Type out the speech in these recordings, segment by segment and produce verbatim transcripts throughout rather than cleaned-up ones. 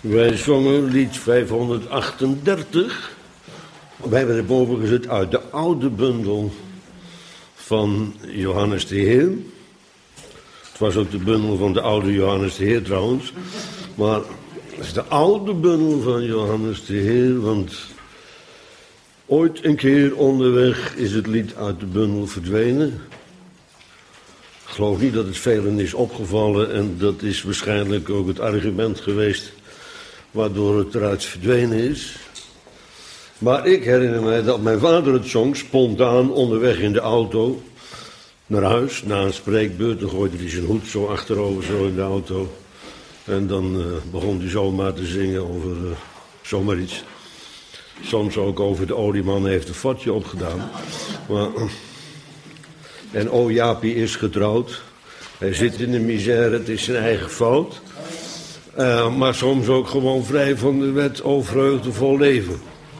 Wij zongen lied vijfhonderdachtendertig. Wij hebben er boven gezet uit de oude bundel van Johannes de Heer. Het was ook de bundel van de oude Johannes de Heer trouwens. Maar het is de oude bundel van Johannes de Heer, want ooit een keer onderweg is het lied uit de bundel verdwenen. Ik geloof niet dat het velen is opgevallen en dat is waarschijnlijk ook het argument geweest waardoor het eruit verdwenen is. Maar ik herinner mij dat mijn vader het zong, spontaan onderweg in de auto naar huis, na een spreekbeurt. Dan gooide hij zijn hoed zo achterover, zo in de auto. En dan uh, begon hij zomaar te zingen over uh, zomaar iets. Soms ook over de olieman heeft een vatje opgedaan. Maar, en o Jaapie is getrouwd. Hij zit in de misère, het is zijn eigen fout. Uh, maar soms ook gewoon vrij van de wet, o vreugdevol leven.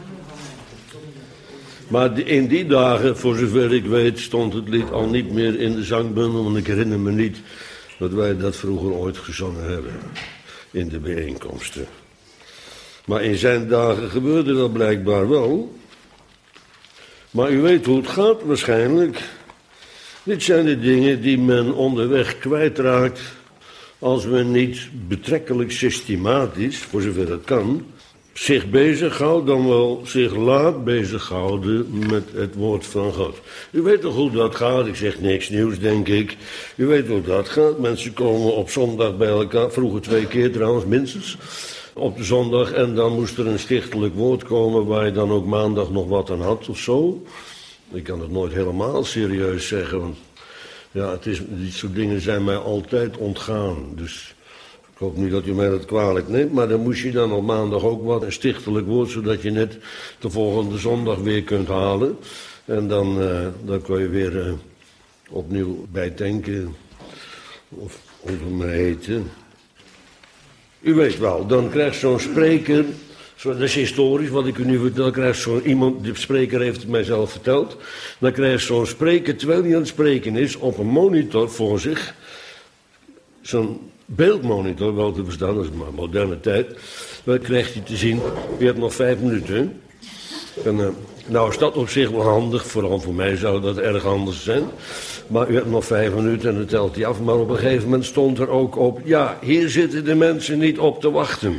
Maar in die dagen, voor zover ik weet, stond het lied al niet meer in de zangbundel. Want ik herinner me niet dat wij dat vroeger ooit gezongen hebben in de bijeenkomsten. Maar in zijn dagen gebeurde dat blijkbaar wel. Maar u weet hoe het gaat waarschijnlijk. Dit zijn de dingen die men onderweg kwijtraakt als men niet betrekkelijk systematisch, voor zover het kan, zich bezighoudt, dan wel zich laat bezighouden met het woord van God. U weet toch hoe dat gaat? Ik zeg niks nieuws, denk ik. U weet hoe dat gaat. Mensen komen op zondag bij elkaar, vroeger twee keer trouwens, minstens, op de zondag. En dan moest er een stichtelijk woord komen waar je dan ook maandag nog wat aan had of zo. Ik kan het nooit helemaal serieus zeggen, want ja, het is, die soort dingen zijn mij altijd ontgaan. Dus ik hoop niet dat u mij dat kwalijk neemt, maar dan moest je dan op maandag ook wat, een stichtelijk woord, zodat je net de volgende zondag weer kunt halen. En dan, uh, dan kun je weer uh, opnieuw bijdenken, of hoe het maar heet. U weet wel, dan krijgt zo'n spreker, zo, dat is historisch wat ik u nu vertel, dan krijgt zo'n iemand, de spreker heeft het mij zelf verteld, dan krijgt zo'n spreker, terwijl hij aan het spreken is, op een monitor voor zich, zo'n beeldmonitor, wel te verstaan, dat is maar moderne tijd, dan krijgt hij te zien, je hebt nog vijf minuten. En, uh, nou is dat op zich wel handig, vooral voor mij zou dat erg anders zijn. Maar u hebt nog vijf minuten en dan telt hij af. Maar op een gegeven moment stond er ook op, ja, hier zitten de mensen niet op te wachten.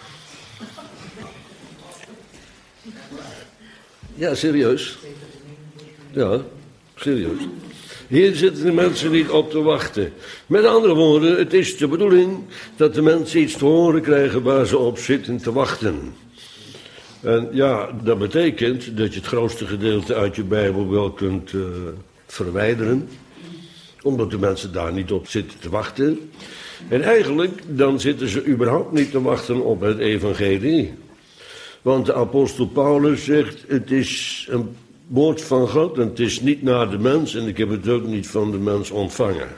Ja, serieus. Ja, serieus. Hier zitten de mensen niet op te wachten. Met andere woorden, het is de bedoeling dat de mensen iets te horen krijgen waar ze op zitten te wachten. En ja, dat betekent dat je het grootste gedeelte uit je Bijbel wel kunt uh, verwijderen. Omdat de mensen daar niet op zitten te wachten. En eigenlijk, dan zitten ze überhaupt niet te wachten op het evangelie. Want de apostel Paulus zegt, het is een woord van God en het is niet naar de mens en ik heb het ook niet van de mens ontvangen.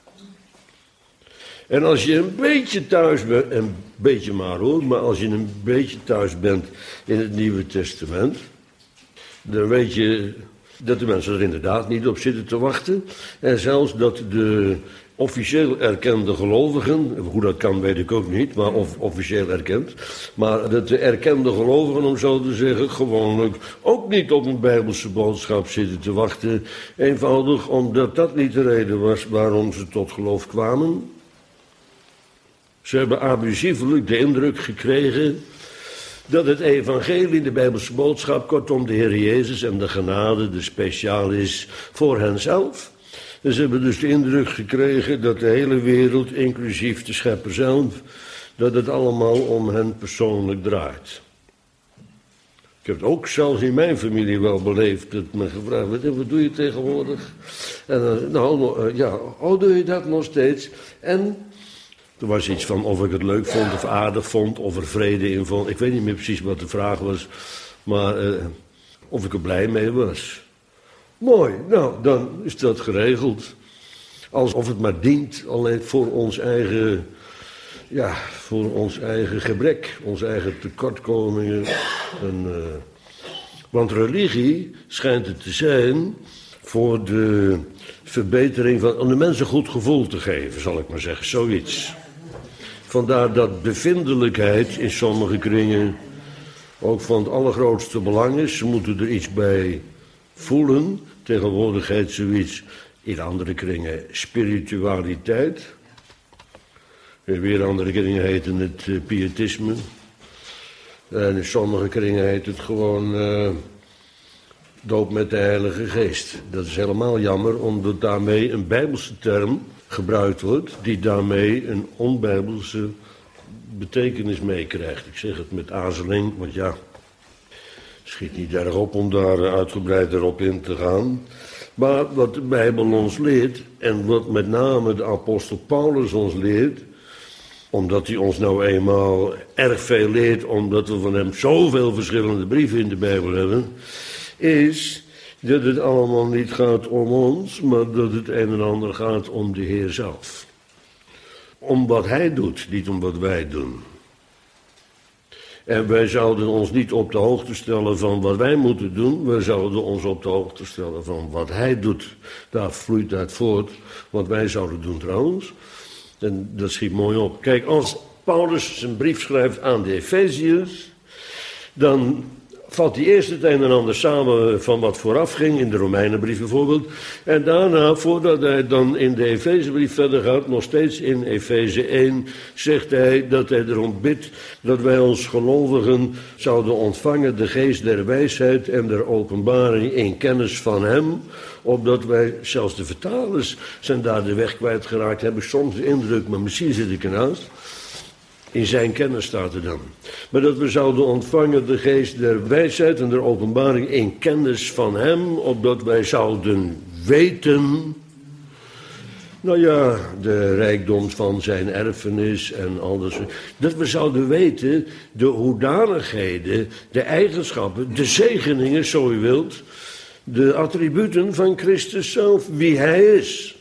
En als je een beetje thuis bent, een beetje maar hoor, maar als je een beetje thuis bent in het Nieuwe Testament, dan weet je dat de mensen er inderdaad niet op zitten te wachten. En zelfs dat de officieel erkende gelovigen, hoe dat kan weet ik ook niet, maar of, officieel erkend, maar dat de erkende gelovigen, om zo te zeggen, gewoonlijk ook niet op een Bijbelse boodschap zitten te wachten. Eenvoudig omdat dat niet de reden was waarom ze tot geloof kwamen. Ze hebben abusievelijk de indruk gekregen dat het evangelie, de Bijbelse boodschap, kortom de Heer Jezus en de genade, de speciaal is voor henzelf. En ze hebben dus de indruk gekregen dat de hele wereld, inclusief de schepper zelf, dat het allemaal om hen persoonlijk draait. Ik heb het ook zelfs in mijn familie wel beleefd, dat men gevraagd werd, wat doe je tegenwoordig? En uh, nou, uh, ja, oh, doe je dat nog steeds? En er was iets van of ik het leuk vond of aardig vond, of er vrede in vond. Ik weet niet meer precies wat de vraag was, maar uh, of ik er blij mee was. Mooi, nou, dan is dat geregeld. Alsof het maar dient alleen voor ons eigen, ja, voor ons eigen gebrek, onze eigen tekortkomingen. En, uh, want religie schijnt het te zijn voor de verbetering van, om de mensen een goed gevoel te geven, zal ik maar zeggen, zoiets. Vandaar dat bevindelijkheid in sommige kringen ook van het allergrootste belang is. Ze moeten er iets bij voelen. Tegenwoordig heet zoiets in andere kringen spiritualiteit. In weer andere kringen heten het uh, pietisme. En in sommige kringen heet het gewoon uh, doop met de Heilige Geest. Dat is helemaal jammer, omdat daarmee een Bijbelse term gebruikt wordt, die daarmee een onbijbelse betekenis meekrijgt. Ik zeg het met aarzeling, want ja, het schiet niet erg op om daar uitgebreid erop in te gaan. Maar wat de Bijbel ons leert, en wat met name de apostel Paulus ons leert, omdat hij ons nou eenmaal erg veel leert, omdat we van hem zoveel verschillende brieven in de Bijbel hebben, is dat het allemaal niet gaat om ons, maar dat het een en ander gaat om de Heer zelf. Om wat hij doet, niet om wat wij doen. En wij zouden ons niet op de hoogte stellen van wat wij moeten doen, wij zouden ons op de hoogte stellen van wat hij doet. Daar vloeit uit voort wat wij zouden doen trouwens. En dat schiet mooi op. Kijk, als Paulus zijn brief schrijft aan de Efeziërs, dan vat hij eerst het een en ander samen van wat vooraf ging, in de Romeinenbrief bijvoorbeeld. En daarna, voordat hij dan in de Efezebrief verder gaat, nog steeds in Efeze één, zegt hij dat hij erom bidt dat wij als gelovigen zouden ontvangen de geest der wijsheid en der openbaring in kennis van hem, opdat wij, zelfs de vertalers zijn daar de weg kwijtgeraakt, heb ik soms de indruk, maar misschien zit ik ernaast. In zijn kennis staat er dan. Maar dat we zouden ontvangen de geest der wijsheid en der openbaring in kennis van hem, opdat wij zouden weten, nou ja, de rijkdom van zijn erfenis en al dat soort. Dat we zouden weten de hoedanigheden, de eigenschappen, de zegeningen, zo u wilt, de attributen van Christus zelf, wie hij is.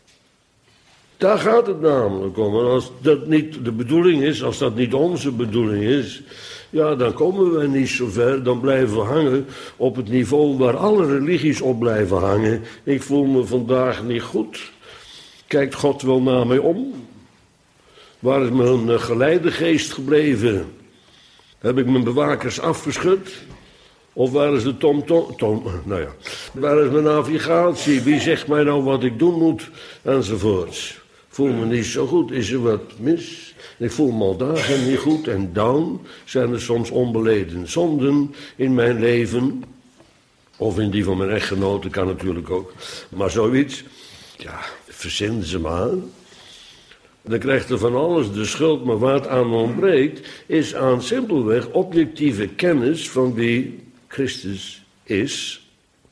Daar gaat het namelijk om. En als dat niet de bedoeling is, als dat niet onze bedoeling is, ja, dan komen we niet zo ver. Dan blijven we hangen op het niveau waar alle religies op blijven hangen. Ik voel me vandaag niet goed. Kijkt God wel naar mij om? Waar is mijn geleidegeest gebleven? Heb ik mijn bewakers afgeschud? Of waar is de tom-tom? Tom, nou ja. Waar is mijn navigatie? Wie zegt mij nou wat ik doen moet? Enzovoorts. Ik voel me niet zo goed. Is er wat mis? Ik voel me al dagen niet goed. En dan zijn er soms onbeleden zonden in mijn leven. Of in die van mijn echtgenoten, kan natuurlijk ook. Maar zoiets, ja, verzin ze maar. Dan krijgt er van alles de schuld, maar waar het aan ontbreekt, is aan simpelweg objectieve kennis van wie Christus is.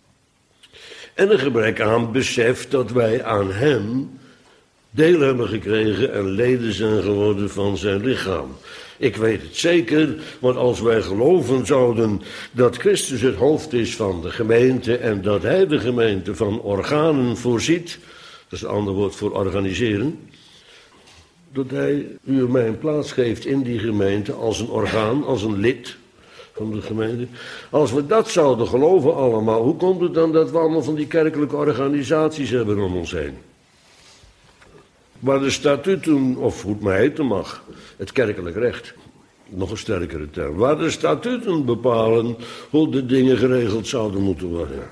En een gebrek aan besef dat wij aan hem deel hebben gekregen en leden zijn geworden van zijn lichaam. Ik weet het zeker, want als wij geloven zouden dat Christus het hoofd is van de gemeente en dat hij de gemeente van organen voorziet, dat is een ander woord voor organiseren, dat hij u en mij een plaats geeft in die gemeente als een orgaan, als een lid van de gemeente. Als we dat zouden geloven allemaal, hoe komt het dan dat we allemaal van die kerkelijke organisaties hebben om ons heen? Waar de statuten, of hoe het maar heten mag, het kerkelijk recht, nog een sterkere term, waar de statuten bepalen hoe de dingen geregeld zouden moeten worden.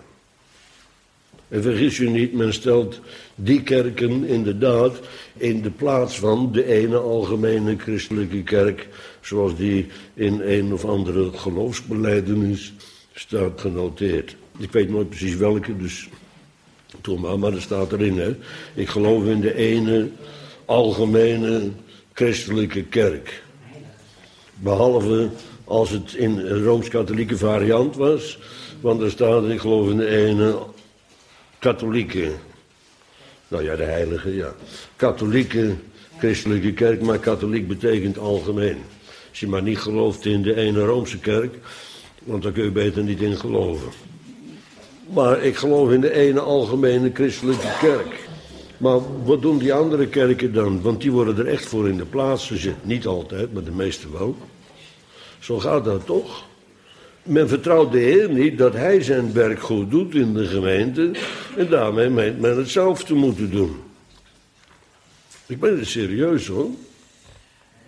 En vergis je niet, men stelt die kerken inderdaad in de plaats van de ene algemene christelijke kerk, zoals die in een of andere geloofsbelijdenis staat genoteerd. Ik weet nooit precies welke, dus toen maar, maar er staat erin, hè. Ik geloof in de ene algemene christelijke kerk. Behalve als het in een rooms-katholieke variant was, want er staat, ik geloof in de ene katholieke, nou ja, de heilige, ja. Katholieke christelijke kerk, maar katholiek betekent algemeen. Als je maar niet gelooft in de ene Roomse kerk, want daar kun je beter niet in geloven. Maar ik geloof in de ene algemene christelijke kerk. Maar wat doen die andere kerken dan? Want die worden er echt voor in de plaats gezet. Niet altijd, maar de meeste wel. Zo gaat dat toch? Men vertrouwt de Heer niet dat hij zijn werk goed doet in de gemeente. En daarmee meent men het zelf te moeten doen. Ik ben er serieus hoor.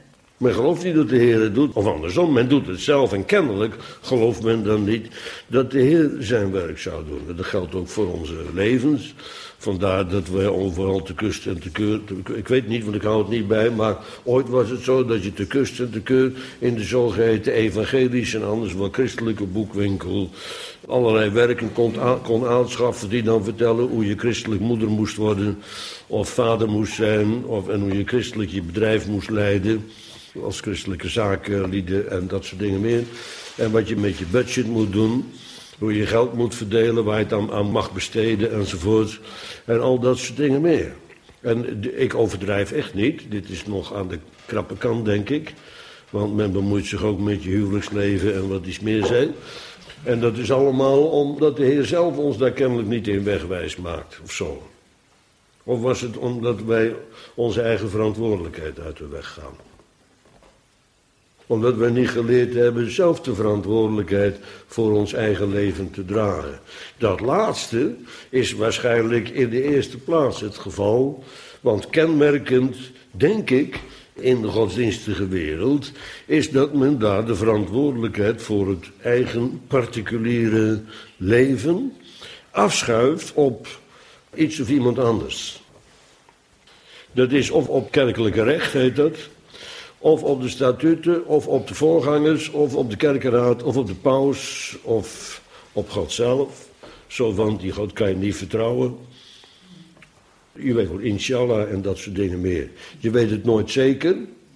Men gelooft niet dat de Heer het doet, of andersom, men doet het zelf en kennelijk gelooft men dan niet dat de Heer zijn werk zou doen. Dat geldt ook voor onze levens. Vandaar dat wij overal te kust en te keur, te, ik weet niet, want ik hou het niet bij, maar ooit was het zo dat je te kust en te keur in de zogeheten evangelische en anders wel christelijke boekwinkel allerlei werken kon, aan, kon aanschaffen die dan vertellen hoe je christelijk moeder moest worden of vader moest zijn of, en hoe je christelijk je bedrijf moest leiden als christelijke zakenlieden en dat soort dingen meer. En wat je met je budget moet doen, hoe je geld moet verdelen, waar je het aan, aan mag besteden enzovoort. En al dat soort dingen meer. En de, ik overdrijf echt niet, dit is nog aan de krappe kant denk ik. Want men bemoeit zich ook met je huwelijksleven en wat iets meer zijn. En dat is allemaal omdat de Heer zelf ons daar kennelijk niet in wegwijs maakt, of zo. Of was het omdat wij onze eigen verantwoordelijkheid uit de weg gaan? Omdat wij niet geleerd hebben zelf de verantwoordelijkheid voor ons eigen leven te dragen. Dat laatste is waarschijnlijk in de eerste plaats het geval. Want kenmerkend, denk ik, in de godsdienstige wereld is dat men daar de verantwoordelijkheid voor het eigen particuliere leven afschuift op iets of iemand anders. Dat is of op kerkelijke recht, heet dat, of op de statuten, of op de voorgangers, of op de kerkenraad, of op de paus, of op God zelf. Zo van, die God kan je niet vertrouwen. Je weet wel, inshallah en dat soort dingen meer. Je weet het nooit zeker.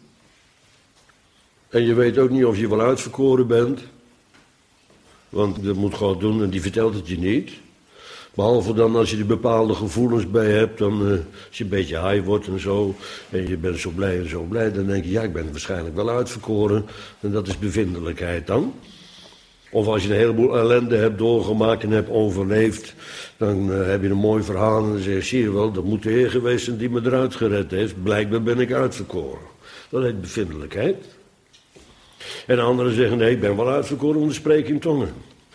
En je weet ook niet of je wel uitverkoren bent. Want dat moet God doen en die vertelt het je niet. Behalve dan als je er bepaalde gevoelens bij hebt, dan uh, als je een beetje high wordt en zo, en je bent zo blij en zo blij, dan denk je, ja, ik ben waarschijnlijk wel uitverkoren. En dat is bevindelijkheid dan. Of als je een heleboel ellende hebt doorgemaakt en hebt overleefd, dan uh, heb je een mooi verhaal en dan zeg je, zie je wel, dat moet de Heer geweest zijn die me eruit gered heeft. Blijkbaar ben ik uitverkoren. Dat heet bevindelijkheid. En anderen zeggen, nee, ik ben wel uitverkoren, want ik spreek in tongen.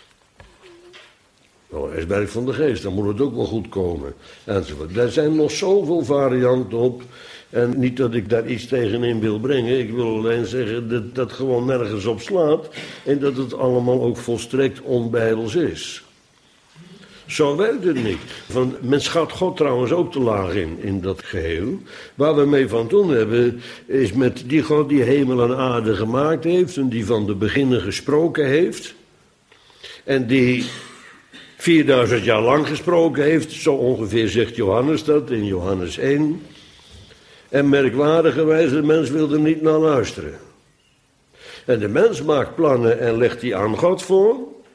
Nou, dat is werk van de geest, dan moet het ook wel goed komen. Enzovoort. Er zijn nog zoveel varianten op. En niet dat ik daar iets tegenin wil brengen. Ik wil alleen zeggen dat dat gewoon nergens op slaat. En dat het allemaal ook volstrekt onbijbels is. Zo werkt het niet. Van, men schat God trouwens ook te laag in, in dat geheel. Waar we mee van doen hebben, is met die God die hemel en aarde gemaakt heeft. En die van de beginnen gesproken heeft. En die vierduizend jaar lang gesproken heeft. Zo ongeveer zegt Johannes dat in Johannes één. En merkwaardigerwijs, de mens wil er niet naar luisteren. En de mens maakt plannen en legt die aan God voor.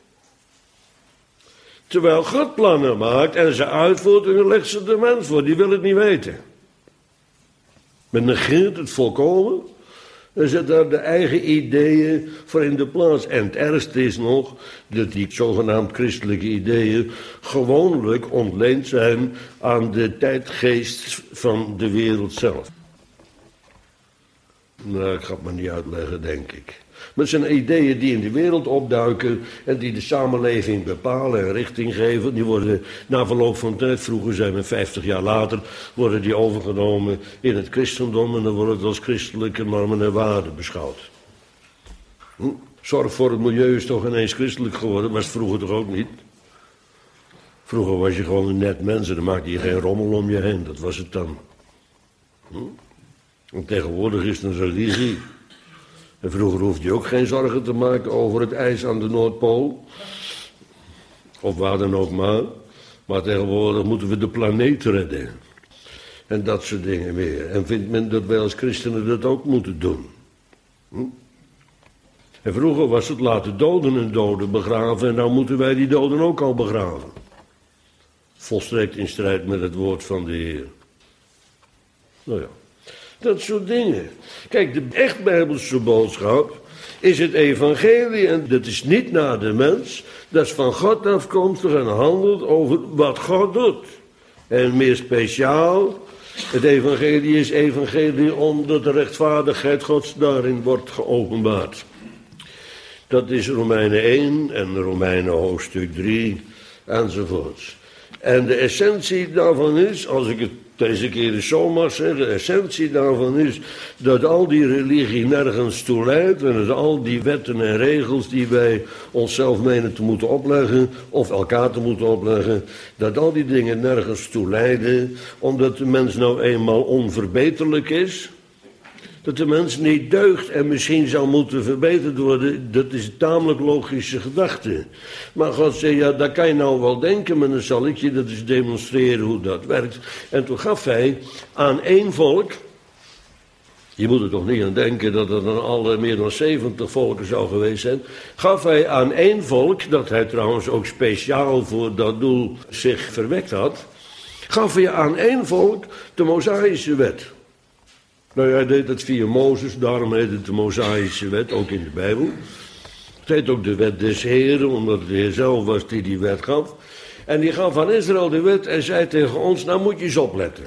Terwijl God plannen maakt en ze uitvoert en legt ze de mens voor. Die wil het niet weten. Men negeert het volkomen. En zet daar de eigen ideeën voor in de plaats. En het ergste is nog dat die zogenaamd christelijke ideeën gewoonlijk ontleend zijn aan de tijdgeest van de wereld zelf. Nou, ik ga het maar niet uitleggen, denk ik. Maar het zijn ideeën die in de wereld opduiken en die de samenleving bepalen en richting geven. Die worden na verloop van tijd, vroeger zijn we vijftig jaar later, worden die overgenomen in het christendom en dan wordt het als christelijke normen en waarden beschouwd. Hm? Zorg voor het milieu is toch ineens christelijk geworden, was het vroeger toch ook niet? Vroeger was je gewoon een net mens en dan maakte je geen rommel om je heen, dat was het dan. Hm? En tegenwoordig is het een religie. En vroeger hoefde je ook geen zorgen te maken over het ijs aan de Noordpool. Of waar dan ook maar. Maar tegenwoordig moeten we de planeet redden. En dat soort dingen meer. En vindt men dat wij als christenen dat ook moeten doen. Hm? En vroeger was het laten doden en doden begraven. En nou moeten wij die doden ook al begraven. Volstrekt in strijd met het woord van de Heer. Nou ja. Dat soort dingen. Kijk, de echt bijbelse boodschap is het evangelie. En dat is niet naar de mens. Dat is van God afkomstig en handelt over wat God doet. En meer speciaal, het evangelie is evangelie omdat de rechtvaardigheid Gods daarin wordt geopenbaard. Dat is Romeinen één en Romeinen hoofdstuk drie enzovoorts. En de essentie daarvan is, als ik het Deze keer is zo mag zeggen, de essentie daarvan is dat al die religie nergens toe leidt en dat al die wetten en regels die wij onszelf menen te moeten opleggen of elkaar te moeten opleggen, dat al die dingen nergens toe leiden, omdat de mens nou eenmaal onverbeterlijk is. Dat de mens niet deugt en misschien zou moeten verbeterd worden, dat is een tamelijk logische gedachte. Maar God zei, ja, dat kan je nou wel denken, maar dan zal ik je dat eens demonstreren hoe dat werkt. En toen gaf hij aan één volk, je moet er toch niet aan denken dat er dan alle meer dan zeventig volken zou geweest zijn, gaf hij aan één volk, dat hij trouwens ook speciaal voor dat doel zich verwekt had, gaf hij aan één volk de Mosaïsche wet. Nou, hij deed het via Mozes, daarom heet het de Mosaïsche wet, ook in de Bijbel. Het heet ook de wet des Heren, omdat het de Heer zelf was die die wet gaf. En die gaf aan Israël de wet en zei tegen ons, nou moet je eens opletten.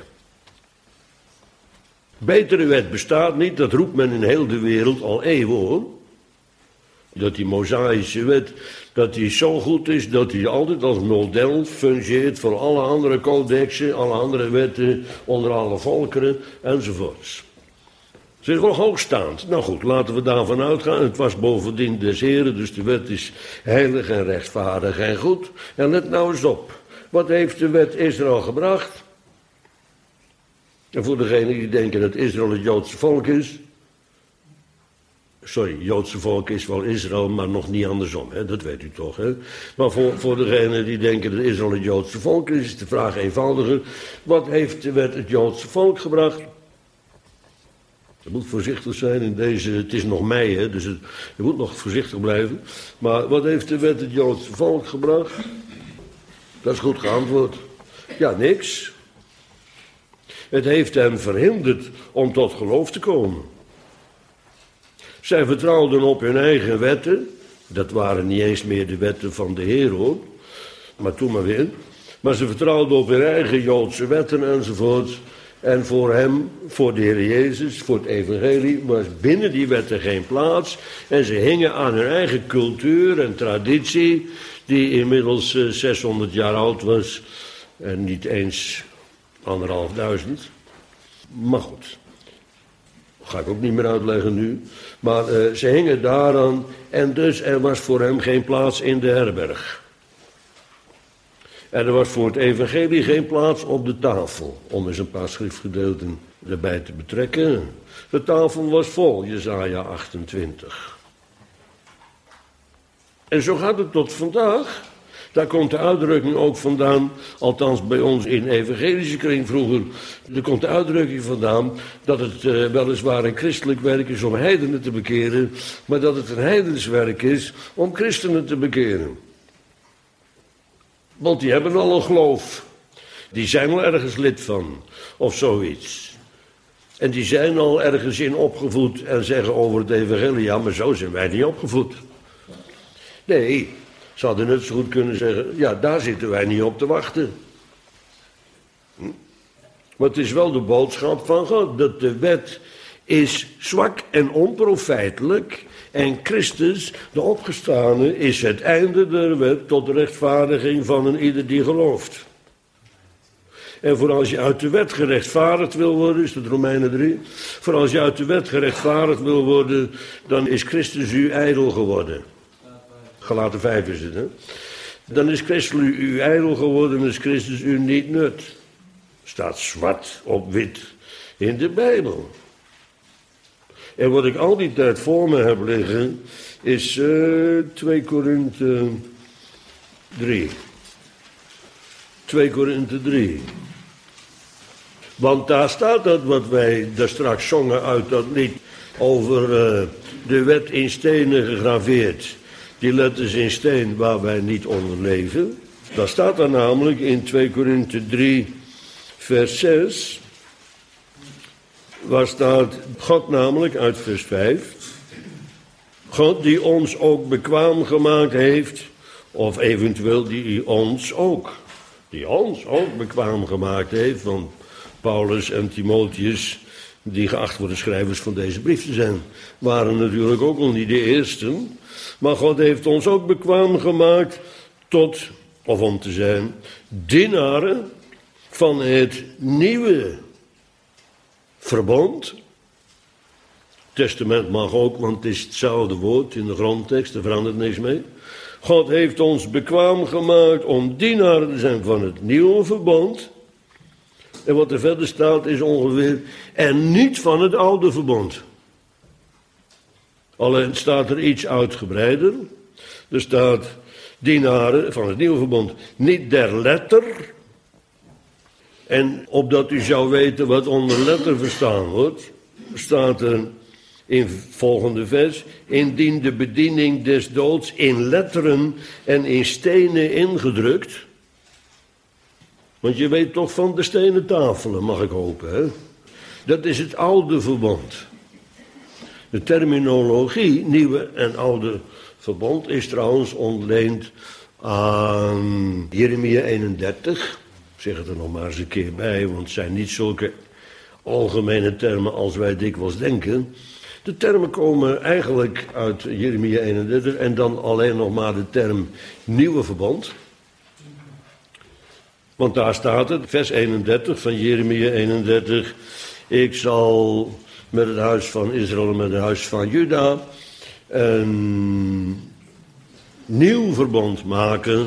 Betere wet bestaat niet, dat roept men in heel de wereld al eeuwen hoor. Dat die Mosaïsche wet, dat die zo goed is, dat die altijd als model fungeert voor alle andere codexen, alle andere wetten, onder alle volkeren enzovoorts. Ze is wel hoogstaand. Nou goed, laten we daarvan uitgaan. Het was bovendien des Heren, dus de wet is heilig en rechtvaardig en goed. En let nou eens op. Wat heeft de wet Israël gebracht? En voor degenen die denken dat Israël het Joodse volk is. Sorry, het Joodse volk is wel Israël, maar nog niet andersom. Hè? Dat weet u toch. Hè? Maar voor, voor degenen die denken dat Israël het Joodse volk is, is de vraag eenvoudiger. Wat heeft de wet het Joodse volk gebracht? Je moet voorzichtig zijn in deze, het is nog mei, hè, dus het, je moet nog voorzichtig blijven. Maar wat heeft de wet het Joodse volk gebracht? Dat is goed geantwoord. Ja, niks. Het heeft hen verhinderd om tot geloof te komen. Zij vertrouwden op hun eigen wetten. Dat waren niet eens meer de wetten van de Heer hoor. Maar toen maar weer. Maar ze vertrouwden op hun eigen Joodse wetten enzovoort. En voor hem, voor de Heer Jezus, voor het evangelie, was binnen die wetten geen plaats. En ze hingen aan hun eigen cultuur en traditie, die inmiddels uh, zeshonderd jaar oud was. En niet eens anderhalf duizend. Maar goed, dat ga ik ook niet meer uitleggen nu. Maar uh, ze hingen daaraan en dus er was voor hem geen plaats in de herberg. En er was voor het evangelie geen plaats op de tafel, om eens een paar schriftgedeelten erbij te betrekken. De tafel was vol, Jesaja achtentwintig. En zo gaat het tot vandaag. Daar komt de uitdrukking ook vandaan, althans bij ons in evangelische kring vroeger, er komt de uitdrukking vandaan dat het uh, weliswaar een christelijk werk is om heidenen te bekeren, maar dat het een heidens werk is om christenen te bekeren. Want die hebben al een geloof. Die zijn al ergens lid van, of zoiets. En die zijn al ergens in opgevoed en zeggen over het evangelie, ja, maar zo zijn wij niet opgevoed. Nee, ze hadden net zo goed kunnen zeggen, ja, daar zitten wij niet op te wachten. Hm? Maar het is wel de boodschap van God, dat de wet is zwak en onprofijtelijk. En Christus, de opgestane, is het einde der wet tot de rechtvaardiging van een ieder die gelooft. En voor als je uit de wet gerechtvaardigd wil worden, is dat Romeinen drie. Voor als je uit de wet gerechtvaardigd wil worden, dan is Christus u ijdel geworden. Galaten vijf is het, hè. Dan is Christus u ijdel geworden en is Christus u niet nut. Staat zwart op wit in de Bijbel. En wat ik al die tijd voor me heb liggen, is uh, twee Korinthe drie. twee Korinthe drie. Want daar staat dat wat wij daar straks zongen uit dat lied over uh, de wet in stenen gegraveerd. Die letters in steen waar wij niet onder leven. Daar staat daar namelijk in twee Korinthe drie vers zes... Waar staat God namelijk uit vers vijf. God die ons ook bekwaam gemaakt heeft. Of eventueel die ons ook. Die ons ook bekwaam gemaakt heeft. Want Paulus en Timotheus, die geacht worden schrijvers van deze brief te zijn, waren natuurlijk ook nog niet de eersten. Maar God heeft ons ook bekwaam gemaakt tot, of om te zijn, dienaren van het nieuwe verbond. Testament mag ook, want het is hetzelfde woord in de grondtekst, er verandert niks mee. God heeft ons bekwaam gemaakt om dienaren te zijn van het nieuwe verbond. En wat er verder staat is ongeveer, en niet van het oude verbond. Alleen staat er iets uitgebreider. Er staat dienaren van het nieuwe verbond, niet der letter. En opdat u zou weten wat onder letter verstaan wordt, staat er in het volgende vers, indien de bediening des doods in letteren en in stenen ingedrukt. Want je weet toch van de stenen tafelen, mag ik hopen, hè? Dat is het oude verbond. De terminologie, nieuwe en oude verbond, is trouwens ontleend aan Jeremia eenendertig. Ik zeg het er nog maar eens een keer bij, want het zijn niet zulke algemene termen als wij dikwijls denken. De termen komen eigenlijk uit Jeremia eenendertig en dan alleen nog maar de term nieuwe verbond. Want daar staat het, vers eenendertig van Jeremia eenendertig. Ik zal met het huis van Israël en met het huis van Juda een nieuw verbond maken.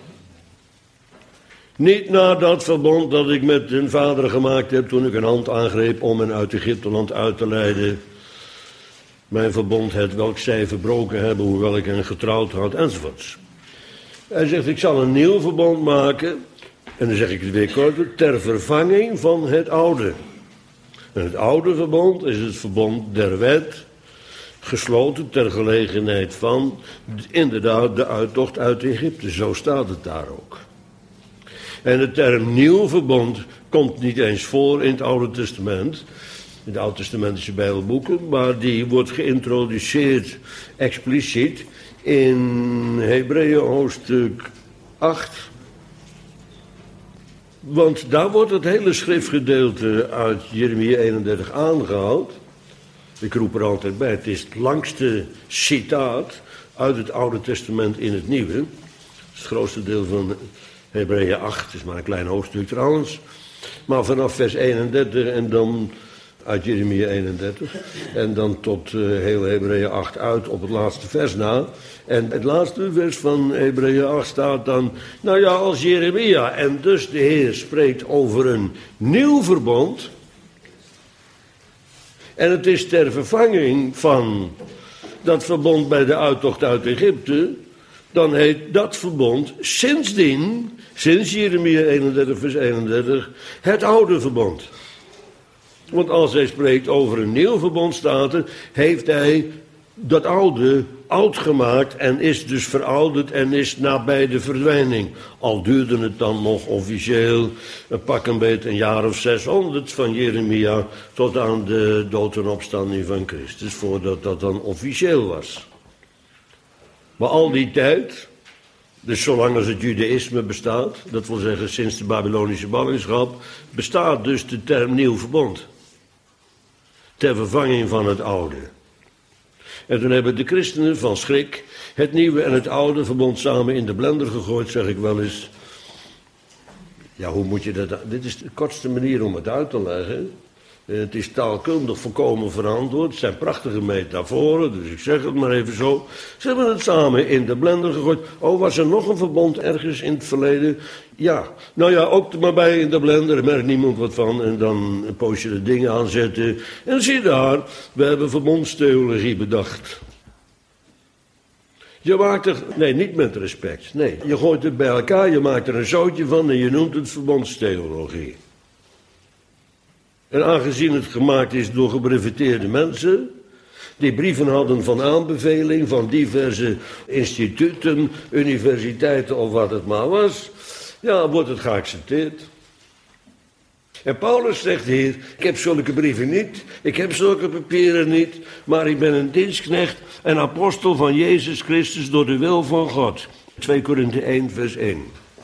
Niet na dat verbond dat ik met hun vader gemaakt heb toen ik een hand aangreep om hen uit Egypteland uit te leiden. Mijn verbond het welk zij verbroken hebben, hoewel ik hen getrouwd had, enzovoorts. Hij zegt, ik zal een nieuw verbond maken, en dan zeg ik het weer korter, ter vervanging van het oude. En het oude verbond is het verbond der wet, gesloten ter gelegenheid van, inderdaad, de uittocht uit Egypte. Zo staat het daar ook. En de term nieuw verbond komt niet eens voor in het Oude Testament, in de Oud-testamentische Bijbelboeken, maar die wordt geïntroduceerd expliciet in Hebreeën hoofdstuk acht. Want daar wordt het hele schriftgedeelte uit Jeremia eenendertig aangehaald. Ik roep er altijd bij, het is het langste citaat uit het Oude Testament in het Nieuwe. Het is het grootste deel van Hebreeën acht, het is maar een klein hoofdstuk trouwens. Maar vanaf vers eenendertig en dan uit Jeremia eenendertig. En dan tot uh, heel Hebreeën acht uit op het laatste vers na. En het laatste vers van Hebreeën acht staat dan, nou ja, als Jeremia en dus de Heer spreekt over een nieuw verbond. En het is ter vervanging van dat verbond bij de uittocht uit Egypte. Dan heet dat verbond sindsdien, sinds Jeremia eenendertig vers eenendertig, het oude verbond. Want als hij spreekt over een nieuw verbond, staat er, heeft hij dat oude oud gemaakt en is dus verouderd en is nabij de verdwijning. Al duurde het dan nog officieel een pak een beetje een jaar of zeshonderd van Jeremia tot aan de dood en opstanding van Christus, voordat dat dan officieel was. Maar al die tijd, dus zolang als het judaïsme bestaat, dat wil zeggen sinds de Babylonische ballingschap, bestaat dus de term nieuw verbond. Ter vervanging van het oude. En toen hebben de christenen van schrik het nieuwe en het oude verbond samen in de blender gegooid, zeg ik wel eens. Ja, hoe moet je dat... Dit is de kortste manier om het uit te leggen. Het is taalkundig volkomen verantwoord. Het zijn prachtige metaforen, dus ik zeg het maar even zo. Ze hebben het samen in de blender gegooid. Oh, was er nog een verbond ergens in het verleden? Ja, nou ja, ook er maar bij in de blender. Er merkt niemand wat van. En dan een poosje de dingen aanzetten. En zie daar, we hebben verbondstheologie bedacht. Je maakt er... Nee, niet met respect. Nee, je gooit het bij elkaar, je maakt er een zootje van en je noemt het verbondstheologie. En aangezien het gemaakt is door gebreveteerde mensen, die brieven hadden van aanbeveling van diverse instituten, universiteiten of wat het maar was, ja, wordt het geaccepteerd. En Paulus zegt hier, ik heb zulke brieven niet, ik heb zulke papieren niet, maar ik ben een dienstknecht en apostel van Jezus Christus door de wil van God. twee Korinthe één vers één.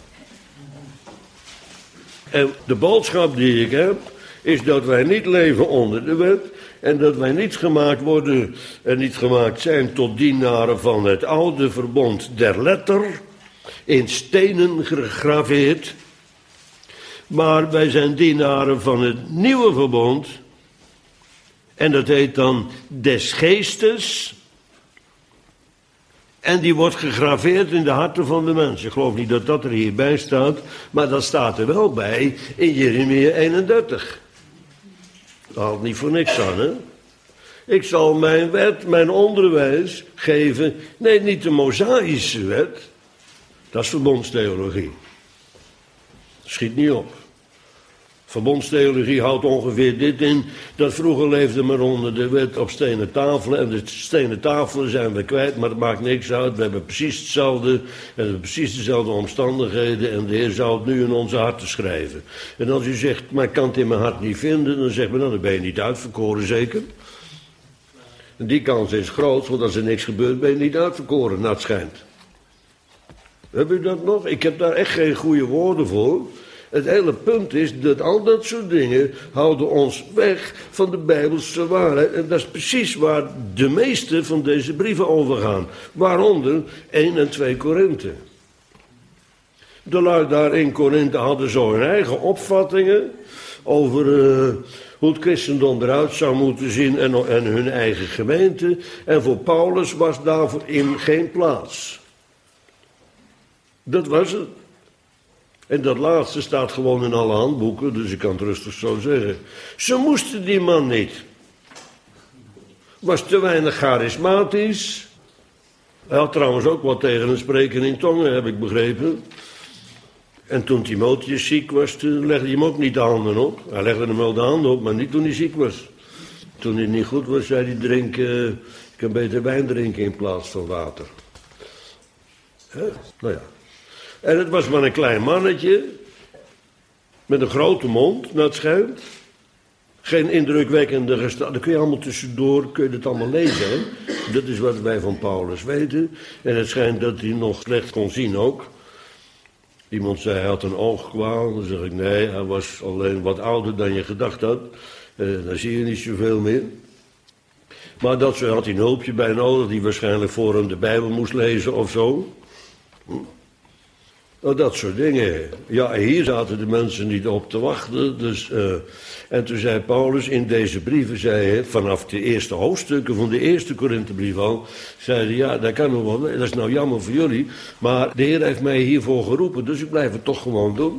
En de boodschap die ik heb, is dat wij niet leven onder de wet en dat wij niet gemaakt worden en niet gemaakt zijn tot dienaren van het oude verbond der letter, in stenen gegraveerd, Maar wij zijn dienaren van het nieuwe verbond. En dat heet dan des geestes. En die wordt gegraveerd in de harten van de mensen. Ik geloof niet dat dat er hierbij staat. Maar dat staat er wel bij in Jeremia eenendertig. Dat haalt niet voor niks aan, hè. Ik zal mijn wet, mijn onderwijs geven. Nee, niet de Mosaïsche wet. Dat is verbondstheologie. Schiet niet op. Verbondstheologie houdt ongeveer dit in. Dat vroeger leefde men onder de wet op stenen tafelen. En de stenen tafelen zijn we kwijt, maar dat maakt niks uit. We hebben precies hetzelfde. En we hebben precies dezelfde omstandigheden. En de Heer zou het nu in onze harten schrijven. En als u zegt, maar ik kan het in mijn hart niet vinden. Dan zegt men, nou, dan ben je niet uitverkoren zeker. En die kans is groot, want als er niks gebeurt, ben je niet uitverkoren, naar het schijnt. Heb u dat nog? Ik heb daar echt geen goede woorden voor. Het hele punt is dat al dat soort dingen houden ons weg van de Bijbelse waarheid. En dat is precies waar de meeste van deze brieven over gaan. Waaronder één en twee Korinthe. De lui daar in Korinthe hadden zo hun eigen opvattingen over uh, hoe het christendom eruit zou moeten zien en, en hun eigen gemeente. En voor Paulus was daarvoor in geen plaats. Dat was het. En dat laatste staat gewoon in alle handboeken, dus ik kan het rustig zo zeggen. Ze moesten die man niet. Was te weinig charismatisch. Hij had trouwens ook wat tegen een spreken in tongen, heb ik begrepen. En toen Timotheus ziek was, toen legde hij hem ook niet de handen op. Hij legde hem wel de handen op, maar niet toen hij ziek was. Toen hij niet goed was, zei hij, drink, uh, ik kan beter wijn drinken in plaats van water. Hè? Nou ja. En het was maar een klein mannetje, met een grote mond, naar het schijnt. Geen indrukwekkende gestalte. Dan kun je allemaal tussendoor, kun je het allemaal lezen. Hè? Dat is wat wij van Paulus weten. En het schijnt dat hij nog slecht kon zien ook. Iemand zei, hij had een oogkwaal. Dan zeg ik, nee, hij was alleen wat ouder dan je gedacht had. Eh, dan zie je niet zoveel meer. Maar dat zo had hij een hulpje bij nodig, die waarschijnlijk voor hem de Bijbel moest lezen of zo. Hm. Nou, dat soort dingen. Ja, hier zaten de mensen niet op te wachten. Dus, uh, en toen zei Paulus in deze brieven, zei hij, vanaf de eerste hoofdstukken van de eerste Korinthebrief al, zei hij, ja, dat kan nog wel, dat is nou jammer voor jullie, maar de Heer heeft mij hiervoor geroepen, dus ik blijf het toch gewoon doen.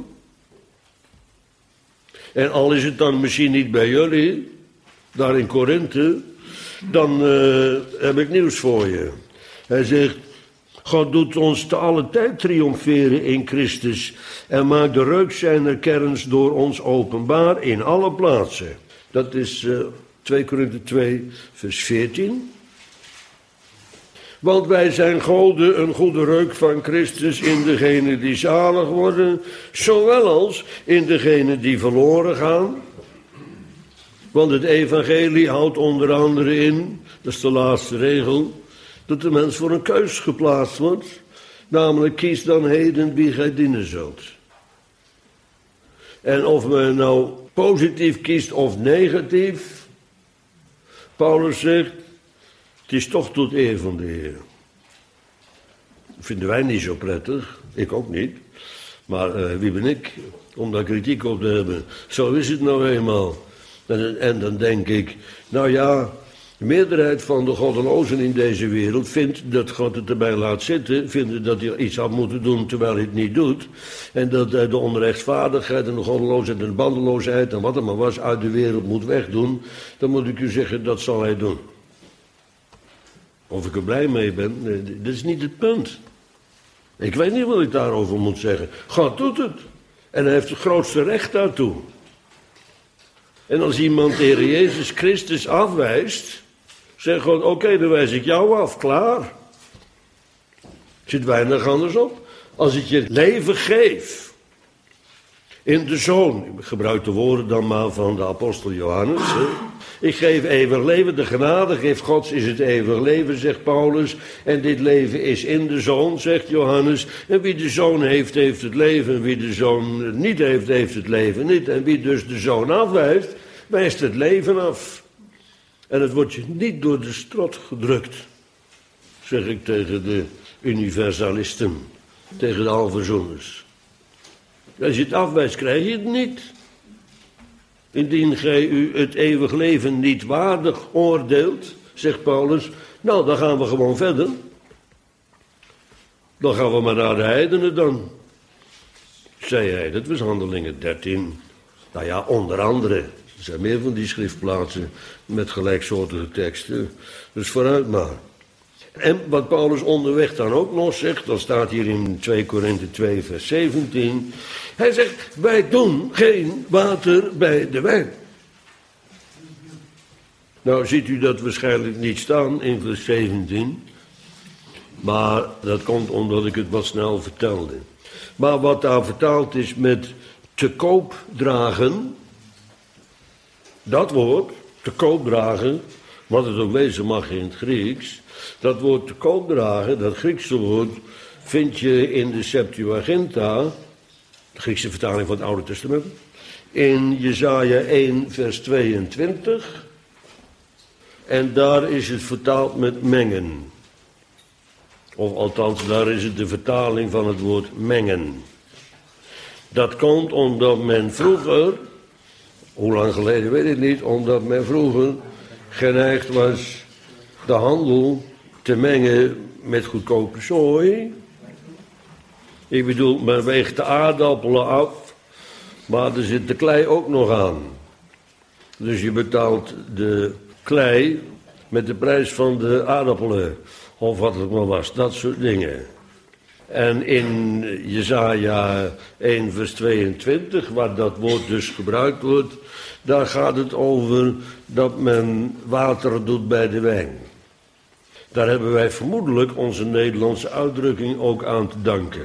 En al is het dan misschien niet bij jullie, daar in Korinthe, dan uh, heb ik nieuws voor je. Hij zegt, God doet ons te alle tijd triomferen in Christus en maakt de reuk zijner kerns door ons openbaar in alle plaatsen. Dat is uh, twee Korinthe twee, vers veertien. Want wij zijn goden een goede reuk van Christus in degenen die zalig worden, zowel als in degenen die verloren gaan. Want het evangelie houdt onder andere in, dat is de laatste regel, dat de mens voor een keus geplaatst wordt. Namelijk, kies dan heden wie gij dienen zult. En of men nou positief kiest of negatief, Paulus zegt, het is toch tot eer van de Heer. Dat vinden wij niet zo prettig, ik ook niet. Maar uh, wie ben ik om daar kritiek op te hebben? Zo is het nou eenmaal. En, en dan denk ik, nou ja, de meerderheid van de goddelozen in deze wereld vindt dat God het erbij laat zitten, vindt dat hij iets had moeten doen terwijl hij het niet doet. En dat hij de onrechtvaardigheid en de goddeloosheid en de bandeloosheid en wat er maar was uit de wereld moet wegdoen. Dan moet ik u zeggen, dat zal hij doen. Of ik er blij mee ben, nee, dat is niet het punt. Ik weet niet wat ik daarover moet zeggen. God doet het. En hij heeft het grootste recht daartoe. En als iemand de Heer Jezus Christus afwijst, zegt God, oké, okay, dan wijs ik jou af, klaar. Zit weinig anders op. Als ik je leven geef in de Zoon, ik gebruik de woorden dan maar van de apostel Johannes, hè. Ik geef eeuwig leven, de genade geeft Gods is het eeuwig leven, zegt Paulus. En dit leven is in de Zoon, zegt Johannes. En wie de Zoon heeft, heeft het leven. En wie de Zoon niet heeft, heeft het leven niet. En wie dus de Zoon afwijst, wijst het leven af. En het wordt je niet door de strot gedrukt, zeg ik tegen de universalisten, tegen de alverzoeners. Als je het afwijst, krijg je het niet. Indien gij u het eeuwig leven niet waardig oordeelt, zegt Paulus, nou, dan gaan we gewoon verder. Dan gaan we maar naar de heidenen dan. Zei hij, dat was Handelingen dertien. Nou ja, onder andere. Er zijn meer van die schriftplaatsen met gelijksoortige teksten. Dus vooruit maar. En wat Paulus onderweg dan ook nog zegt, dat staat hier in twee Korinthe twee vers zeventien. Hij zegt, wij doen geen water bij de wijn. Nou ziet u dat waarschijnlijk niet staan in vers zeventien. Maar dat komt omdat ik het wat snel vertelde. Maar wat daar vertaald is met te koop dragen, dat woord, te koop dragen, wat het ook wezen mag in het Grieks, dat woord te koop dragen, dat Griekse woord, vind je in de Septuaginta, de Griekse vertaling van het Oude Testament, in Jesaja één vers tweeëntwintig. En daar is het vertaald met mengen. Of althans, daar is het de vertaling van het woord mengen. Dat komt omdat men vroeger, hoe lang geleden weet ik niet, omdat men vroeger geneigd was de handel te mengen met goedkope zooi. Ik bedoel, men weegt de aardappelen af, maar er zit de klei ook nog aan. Dus je betaalt de klei met de prijs van de aardappelen, of wat het maar was, dat soort dingen. En in Jesaja één vers tweeëntwintig, waar dat woord dus gebruikt wordt, daar gaat het over dat men water doet bij de wijn. Daar hebben wij vermoedelijk onze Nederlandse uitdrukking ook aan te danken.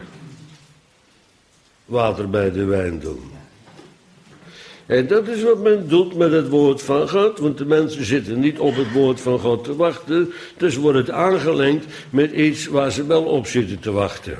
Water bij de wijn doen. En dat is wat men doet met het woord van God, want de mensen zitten niet op het woord van God te wachten, dus wordt het aangelengd met iets waar ze wel op zitten te wachten.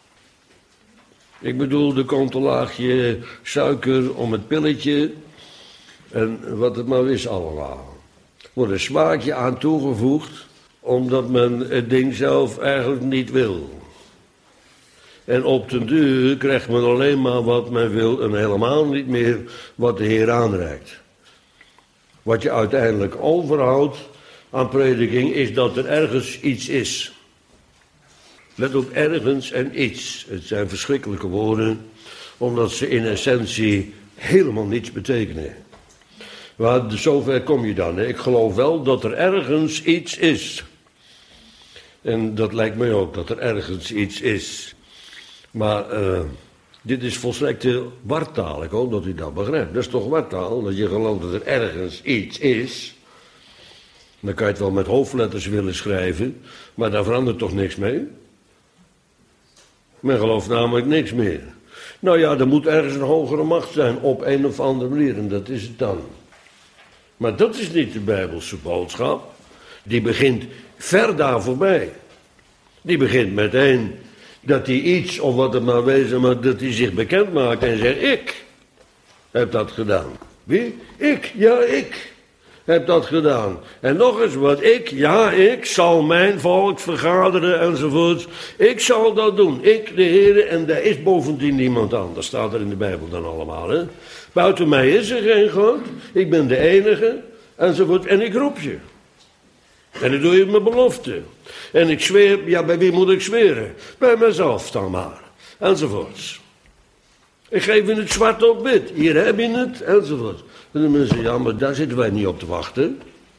Ik bedoel, er komt een laagje suiker om het pilletje en wat het maar is allemaal. Er wordt een smaakje aan toegevoegd, omdat men het ding zelf eigenlijk niet wil. En op den duur krijgt men alleen maar wat men wil en helemaal niet meer wat de Heer aanreikt. Wat je uiteindelijk overhoudt aan prediking is dat er ergens iets is. Let op, ergens en iets. Het zijn verschrikkelijke woorden, omdat ze in essentie helemaal niets betekenen. Maar zover kom je dan. Hè? Ik geloof wel dat er ergens iets is. En dat lijkt mij ook, dat er ergens iets is. Maar uh, dit is volstrekte wartaal. Ik hoop dat u dat begrijpt. Dat is toch wartaal, dat je gelooft dat er ergens iets is. Dan kan je het wel met hoofdletters willen schrijven, maar daar verandert toch niks mee? Men gelooft namelijk niks meer. Nou ja, er moet ergens een hogere macht zijn op een of andere manier en dat is het dan. Maar dat is niet de Bijbelse boodschap. Die begint ver daar voorbij. Die begint meteen dat hij iets, of wat het maar wezen, maar dat hij zich bekend maakt en zegt, ik heb dat gedaan. Wie? Ik, ja ik heb dat gedaan. En nog eens wat, ik, ja ik, zal mijn volk vergaderen enzovoort. Ik zal dat doen, ik de Heer, en er is bovendien niemand anders, staat er in de Bijbel dan allemaal. Hè? Buiten mij is er geen God, ik ben de enige, enzovoort, en ik roep je. En dan doe je mijn belofte. En ik zweer, ja, bij wie moet ik zweren? Bij mezelf dan maar. Enzovoorts. Ik geef je het zwart op wit. Hier heb je het, enzovoort. En de mensen, ja, maar daar zitten wij niet op te wachten.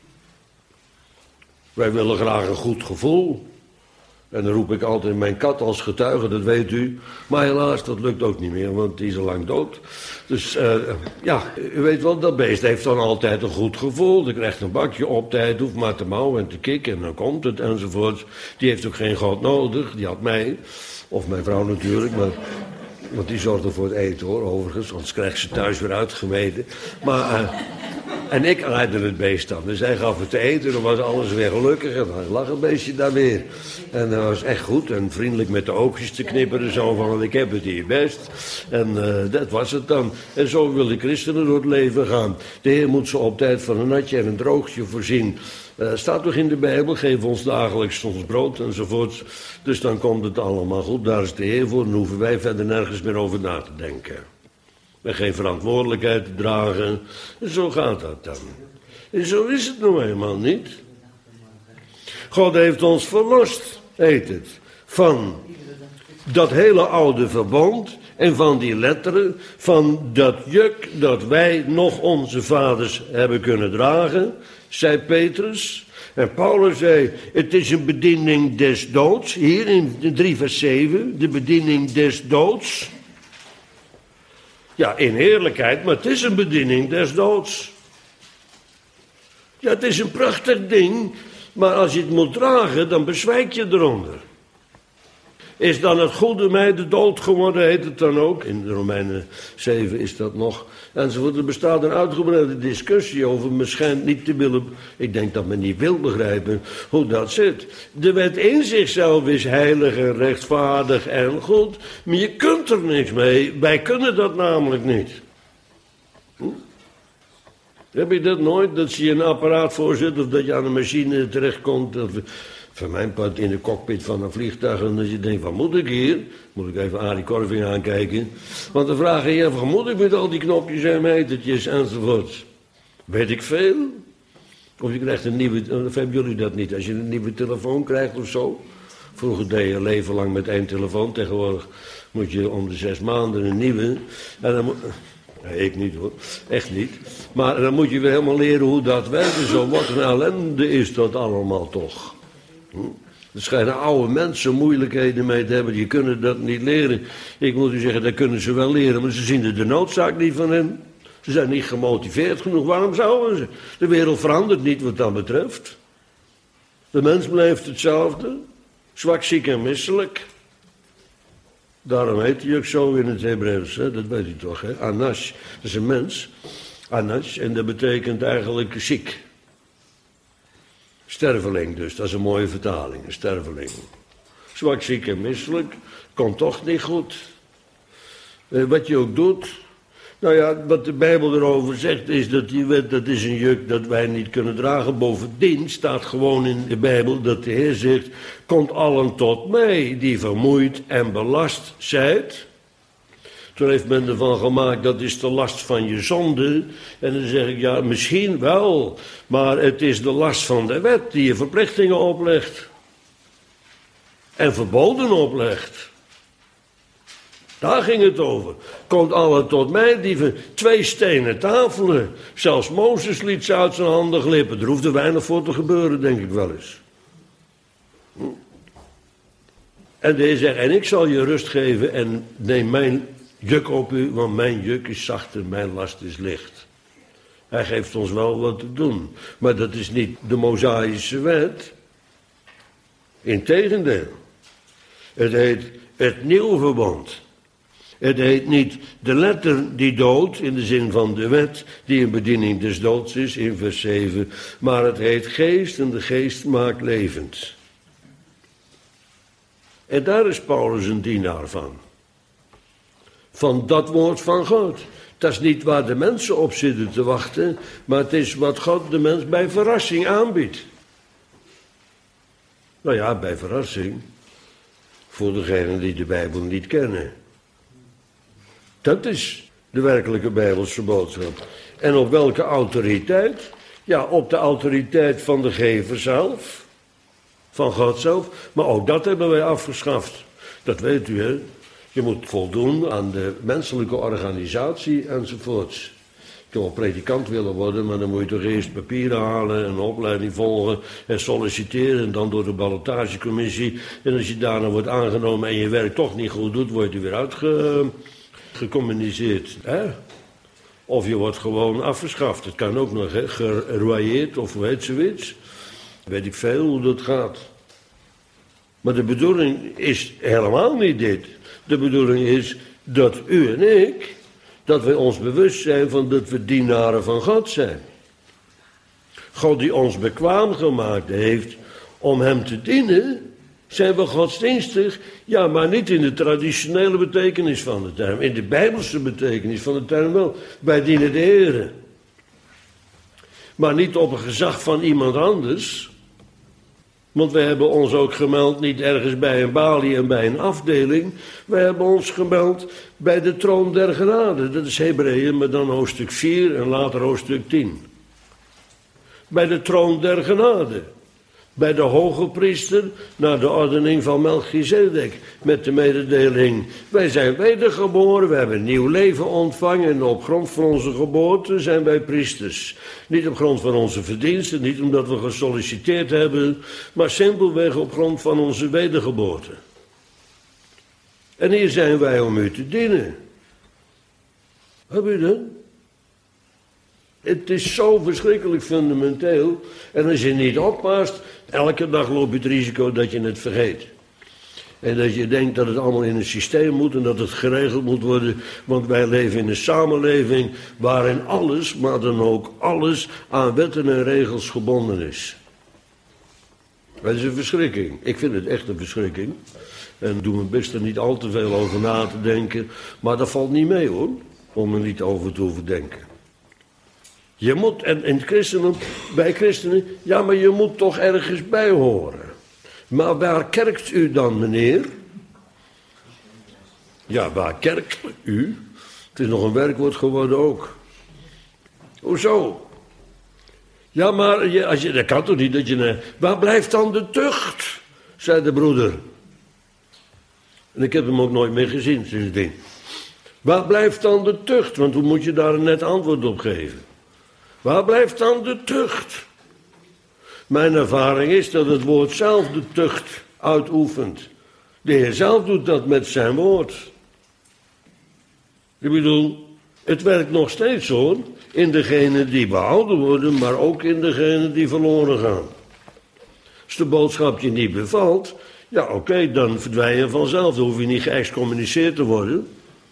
Wij willen graag een goed gevoel. En dan roep ik altijd mijn kat als getuige, dat weet u. Maar helaas, dat lukt ook niet meer, want die is al lang dood. Dus uh, ja, u weet wel, dat beest heeft dan altijd een goed gevoel. Die krijgt een bakje op tijd, hoeft maar te mouwen en te kikken en dan komt het enzovoort. Die heeft ook geen God nodig, die had mij. Of mijn vrouw natuurlijk, maar, want die zorgde voor het eten hoor, overigens. Anders krijgt ze thuis weer uitgemeten. Maar... Uh, En ik aaide het beest dan. Dus hij gaf het te eten, dan was alles weer gelukkig. En dan lag het beestje daar weer. En dat was echt goed. En vriendelijk met de oogjes te knipperen. Zo van, ik heb het hier best. En uh, dat was het dan. En zo wil de christenen door het leven gaan. De Heer moet ze op tijd van een natje en een droogje voorzien. Uh, staat toch in de Bijbel, geef ons dagelijks ons brood enzovoort. Dus dan komt het allemaal goed, daar is de Heer voor. Dan hoeven wij verder nergens meer over na te denken. En geen verantwoordelijkheid te dragen. En zo gaat dat dan. En zo is het nou eenmaal niet. God heeft ons verlost, heet het, van dat hele oude verbond en van die letteren, van dat juk dat wij nog onze vaders hebben kunnen dragen, zei Petrus. En Paulus zei, het is een bediening des doods, hier in drie vers zeven, de bediening des doods. Ja, in heerlijkheid, maar het is een bediening des doods. Ja, het is een prachtig ding, maar als je het moet dragen, dan bezwijk je eronder. Is dan het goede mij de dood geworden, heet het dan ook. In Romeinen zeven is dat nog. Enzovoort. Er bestaat een uitgebreide discussie over. Men schijnt niet te willen. Ik denk dat men niet wil begrijpen hoe dat zit. De wet in zichzelf is heilig en rechtvaardig en goed. Maar je kunt er niks mee. Wij kunnen dat namelijk niet. Hm? Heb je dat nooit? Dat je een apparaat voorzet of dat je aan een machine terechtkomt. Dat we, van mijn part in de cockpit van een vliegtuig. En dat je denkt, wat moet ik hier? Moet ik even Arie Korving aankijken. Want dan vragen je, wat moet ik met al die knopjes en metertjes enzovoort. Weet ik veel? Of je krijgt een nieuwe, of hebben jullie dat niet? Als je een nieuwe telefoon krijgt of zo. Vroeger deed je leven lang met één telefoon. Tegenwoordig moet je om de zes maanden een nieuwe. En dan moet... Nee, ik niet hoor, echt niet. Maar dan moet je weer helemaal leren hoe dat werkt en zo. Wat een ellende is dat allemaal toch. Hm? Er schijnen oude mensen moeilijkheden mee te hebben, die kunnen dat niet leren. Ik moet u zeggen, dat kunnen ze wel leren, maar ze zien er de noodzaak niet van in. Ze zijn niet gemotiveerd genoeg, waarom zouden ze? De wereld verandert niet wat dat betreft. De mens blijft hetzelfde, zwak, ziek en misselijk. Daarom heet hij ook zo in het Hebreeuws, hè? Dat weet u toch, hè? Anash, dat is een mens. Anash, en dat betekent eigenlijk ziek. Sterveling dus, dat is een mooie vertaling, een sterveling. Zwak, ziek en misselijk, komt toch niet goed. Eh, wat je ook doet. Nou ja, wat de Bijbel erover zegt is dat die wet, dat is een juk dat wij niet kunnen dragen. Bovendien staat gewoon in de Bijbel dat de Heer zegt, komt allen tot mij die vermoeid en belast zijt. Toen heeft men ervan gemaakt, dat is de last van je zonde. En dan zeg ik, ja, misschien wel, maar het is de last van de wet die je verplichtingen oplegt. En verboden oplegt. Daar ging het over. Komt allen tot mij, die van twee stenen tafelen. Zelfs Mozes liet ze uit zijn handen glippen. Er hoefde weinig voor te gebeuren, denk ik wel eens. Hm. En de Heer zegt, en ik zal je rust geven en neem mijn juk op u, want mijn juk is zacht en mijn last is licht. Hij geeft ons wel wat te doen. Maar dat is niet de Mosaïsche wet. Integendeel. Het heet het nieuwe verbond. Het heet niet de letter die doodt, in de zin van de wet, die een bediening des doods is, in vers zeven. Maar het heet geest en de geest maakt levend. En daar is Paulus een dienaar van. Van dat woord van God. Dat is niet waar de mensen op zitten te wachten, maar het is wat God de mens bij verrassing aanbiedt. Nou ja, bij verrassing. Voor degenen die de Bijbel niet kennen. Dat is de werkelijke Bijbelse boodschap. En op welke autoriteit? Ja, op de autoriteit van de gever zelf. Van God zelf. Maar ook dat hebben wij afgeschaft. Dat weet u, hè. Je moet voldoen aan de menselijke organisatie enzovoorts. Je wil predikant willen worden, maar dan moet je toch eerst papieren halen en een opleiding volgen en solliciteren en dan door de ballotagecommissie. En als je daarna wordt aangenomen en je werk toch niet goed doet, word je weer uitgecommuniceerd. Hè? Of je wordt gewoon afgeschaft. Het kan ook nog, hè, geroyeerd of hoe heet zoiets. Weet ik veel hoe dat gaat. Maar de bedoeling is helemaal niet dit. De bedoeling is dat u en ik, dat we ons bewust zijn van dat we dienaren van God zijn. God die ons bekwaam gemaakt heeft om hem te dienen, zijn we godsdienstig, ja, maar niet in de traditionele betekenis van de term. In de bijbelse betekenis van de term wel. Wij dienen de Heere. Maar niet op een gezag van iemand anders. Want wij hebben ons ook gemeld niet ergens bij een balie en bij een afdeling. Wij hebben ons gemeld bij de troon der genade. Dat is Hebreeën, maar dan hoofdstuk vier en later hoofdstuk tien. Bij de troon der genade. Bij de hoge priester naar de ordening van Melchizedek. Met de mededeling, wij zijn wedergeboren, we hebben een nieuw leven ontvangen. En op grond van onze geboorte zijn wij priesters. Niet op grond van onze verdiensten, niet omdat we gesolliciteerd hebben. Maar simpelweg op grond van onze wedergeboorte. En hier zijn wij om u te dienen. Heb u dat? Het is zo verschrikkelijk fundamenteel. En als je niet oppast, elke dag loop je het risico dat je het vergeet. En dat je denkt dat het allemaal in een systeem moet en dat het geregeld moet worden. Want wij leven in een samenleving waarin alles, maar dan ook alles, aan wetten en regels gebonden is. Dat is een verschrikking. Ik vind het echt een verschrikking. En doe mijn best er niet al te veel over na te denken. Maar dat valt niet mee hoor, om er niet over te hoeven denken. Je moet, en in christenen, bij christenen, ja, maar je moet toch ergens bij horen. Maar waar kerkt u dan, meneer? Ja, waar kerkt u? Het is nog een werkwoord geworden ook. Hoezo? Ja, maar je, als je, dat kan toch niet dat je... Waar blijft dan de tucht? Zei de broeder. En ik heb hem ook nooit meer gezien sindsdien. Waar blijft dan de tucht? Want hoe moet je daar een net antwoord op geven? Waar blijft dan de tucht? Mijn ervaring is dat het woord zelf de tucht uitoefent. De Heer zelf doet dat met zijn woord. Ik bedoel, het werkt nog steeds hoor. In degenen die behouden worden, maar ook in degenen die verloren gaan. Als de boodschap je niet bevalt, ja oké, okay, dan verdwijn je vanzelf. Dan hoef je niet geëxcommuniceerd te worden.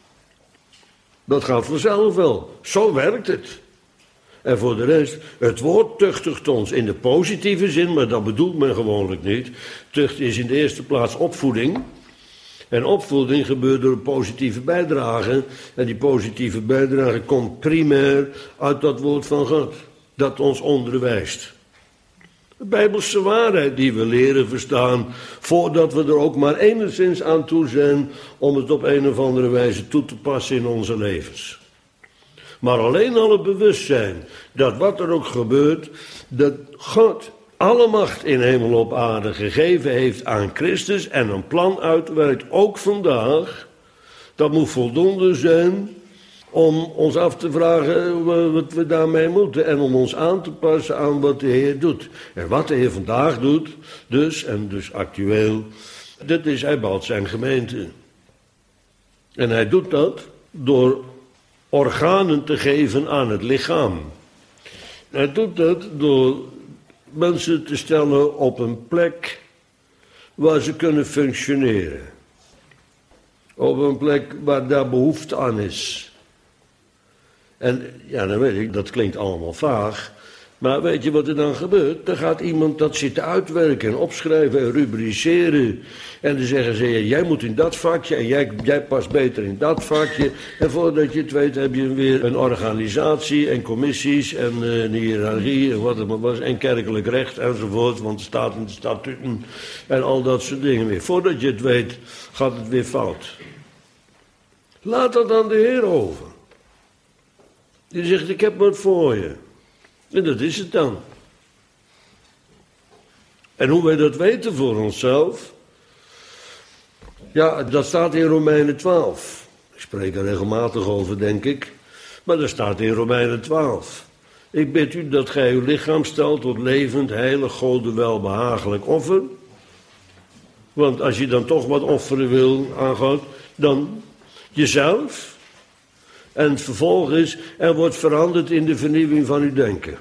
Dat gaat vanzelf wel. Zo werkt het. En voor de rest, het woord tuchtigt ons in de positieve zin, maar dat bedoelt men gewoonlijk niet. Tucht is in de eerste plaats opvoeding. En opvoeding gebeurt door een positieve bijdrage. En die positieve bijdrage komt primair uit dat woord van God, dat ons onderwijst. De Bijbelse waarheid die we leren verstaan, voordat we er ook maar enigszins aan toe zijn om het op een of andere wijze toe te passen in onze levens. Maar alleen al het bewustzijn dat wat er ook gebeurt, dat God alle macht in hemel op aarde gegeven heeft aan Christus en een plan uitwerkt, ook vandaag, dat moet voldoende zijn om ons af te vragen wat we daarmee moeten en om ons aan te passen aan wat de Heer doet. En wat de Heer vandaag doet, dus en dus actueel, dat is, hij bouwt zijn gemeente. En hij doet dat door organen te geven aan het lichaam. Hij doet dat door mensen te stellen op een plek waar ze kunnen functioneren. Op een plek waar daar behoefte aan is. En ja, dan weet ik, dat klinkt allemaal vaag. Maar weet je wat er dan gebeurt? Dan gaat iemand dat zitten uitwerken en opschrijven en rubriceren. En dan zeggen ze, jij moet in dat vakje en jij, jij past beter in dat vakje. En voordat je het weet heb je weer een organisatie en commissies en uh, een hiërarchie en wat het maar was. En kerkelijk recht enzovoort, want het staat in de statuten en al dat soort dingen weer. Voordat je het weet gaat het weer fout. Laat dat aan de Heer over. Die zegt, ik heb wat voor je. En dat is het dan. En hoe wij dat weten voor onszelf, ja, dat staat in Romeinen twaalf. Ik spreek er regelmatig over, denk ik. Maar dat staat in Romeinen twaalf. Ik bid u dat gij uw lichaam stelt tot levend, heilig, Gode welbehagelijk offer. Want als je dan toch wat offeren wil aan God, dan jezelf. En het vervolg is, er wordt veranderd in de vernieuwing van uw denken.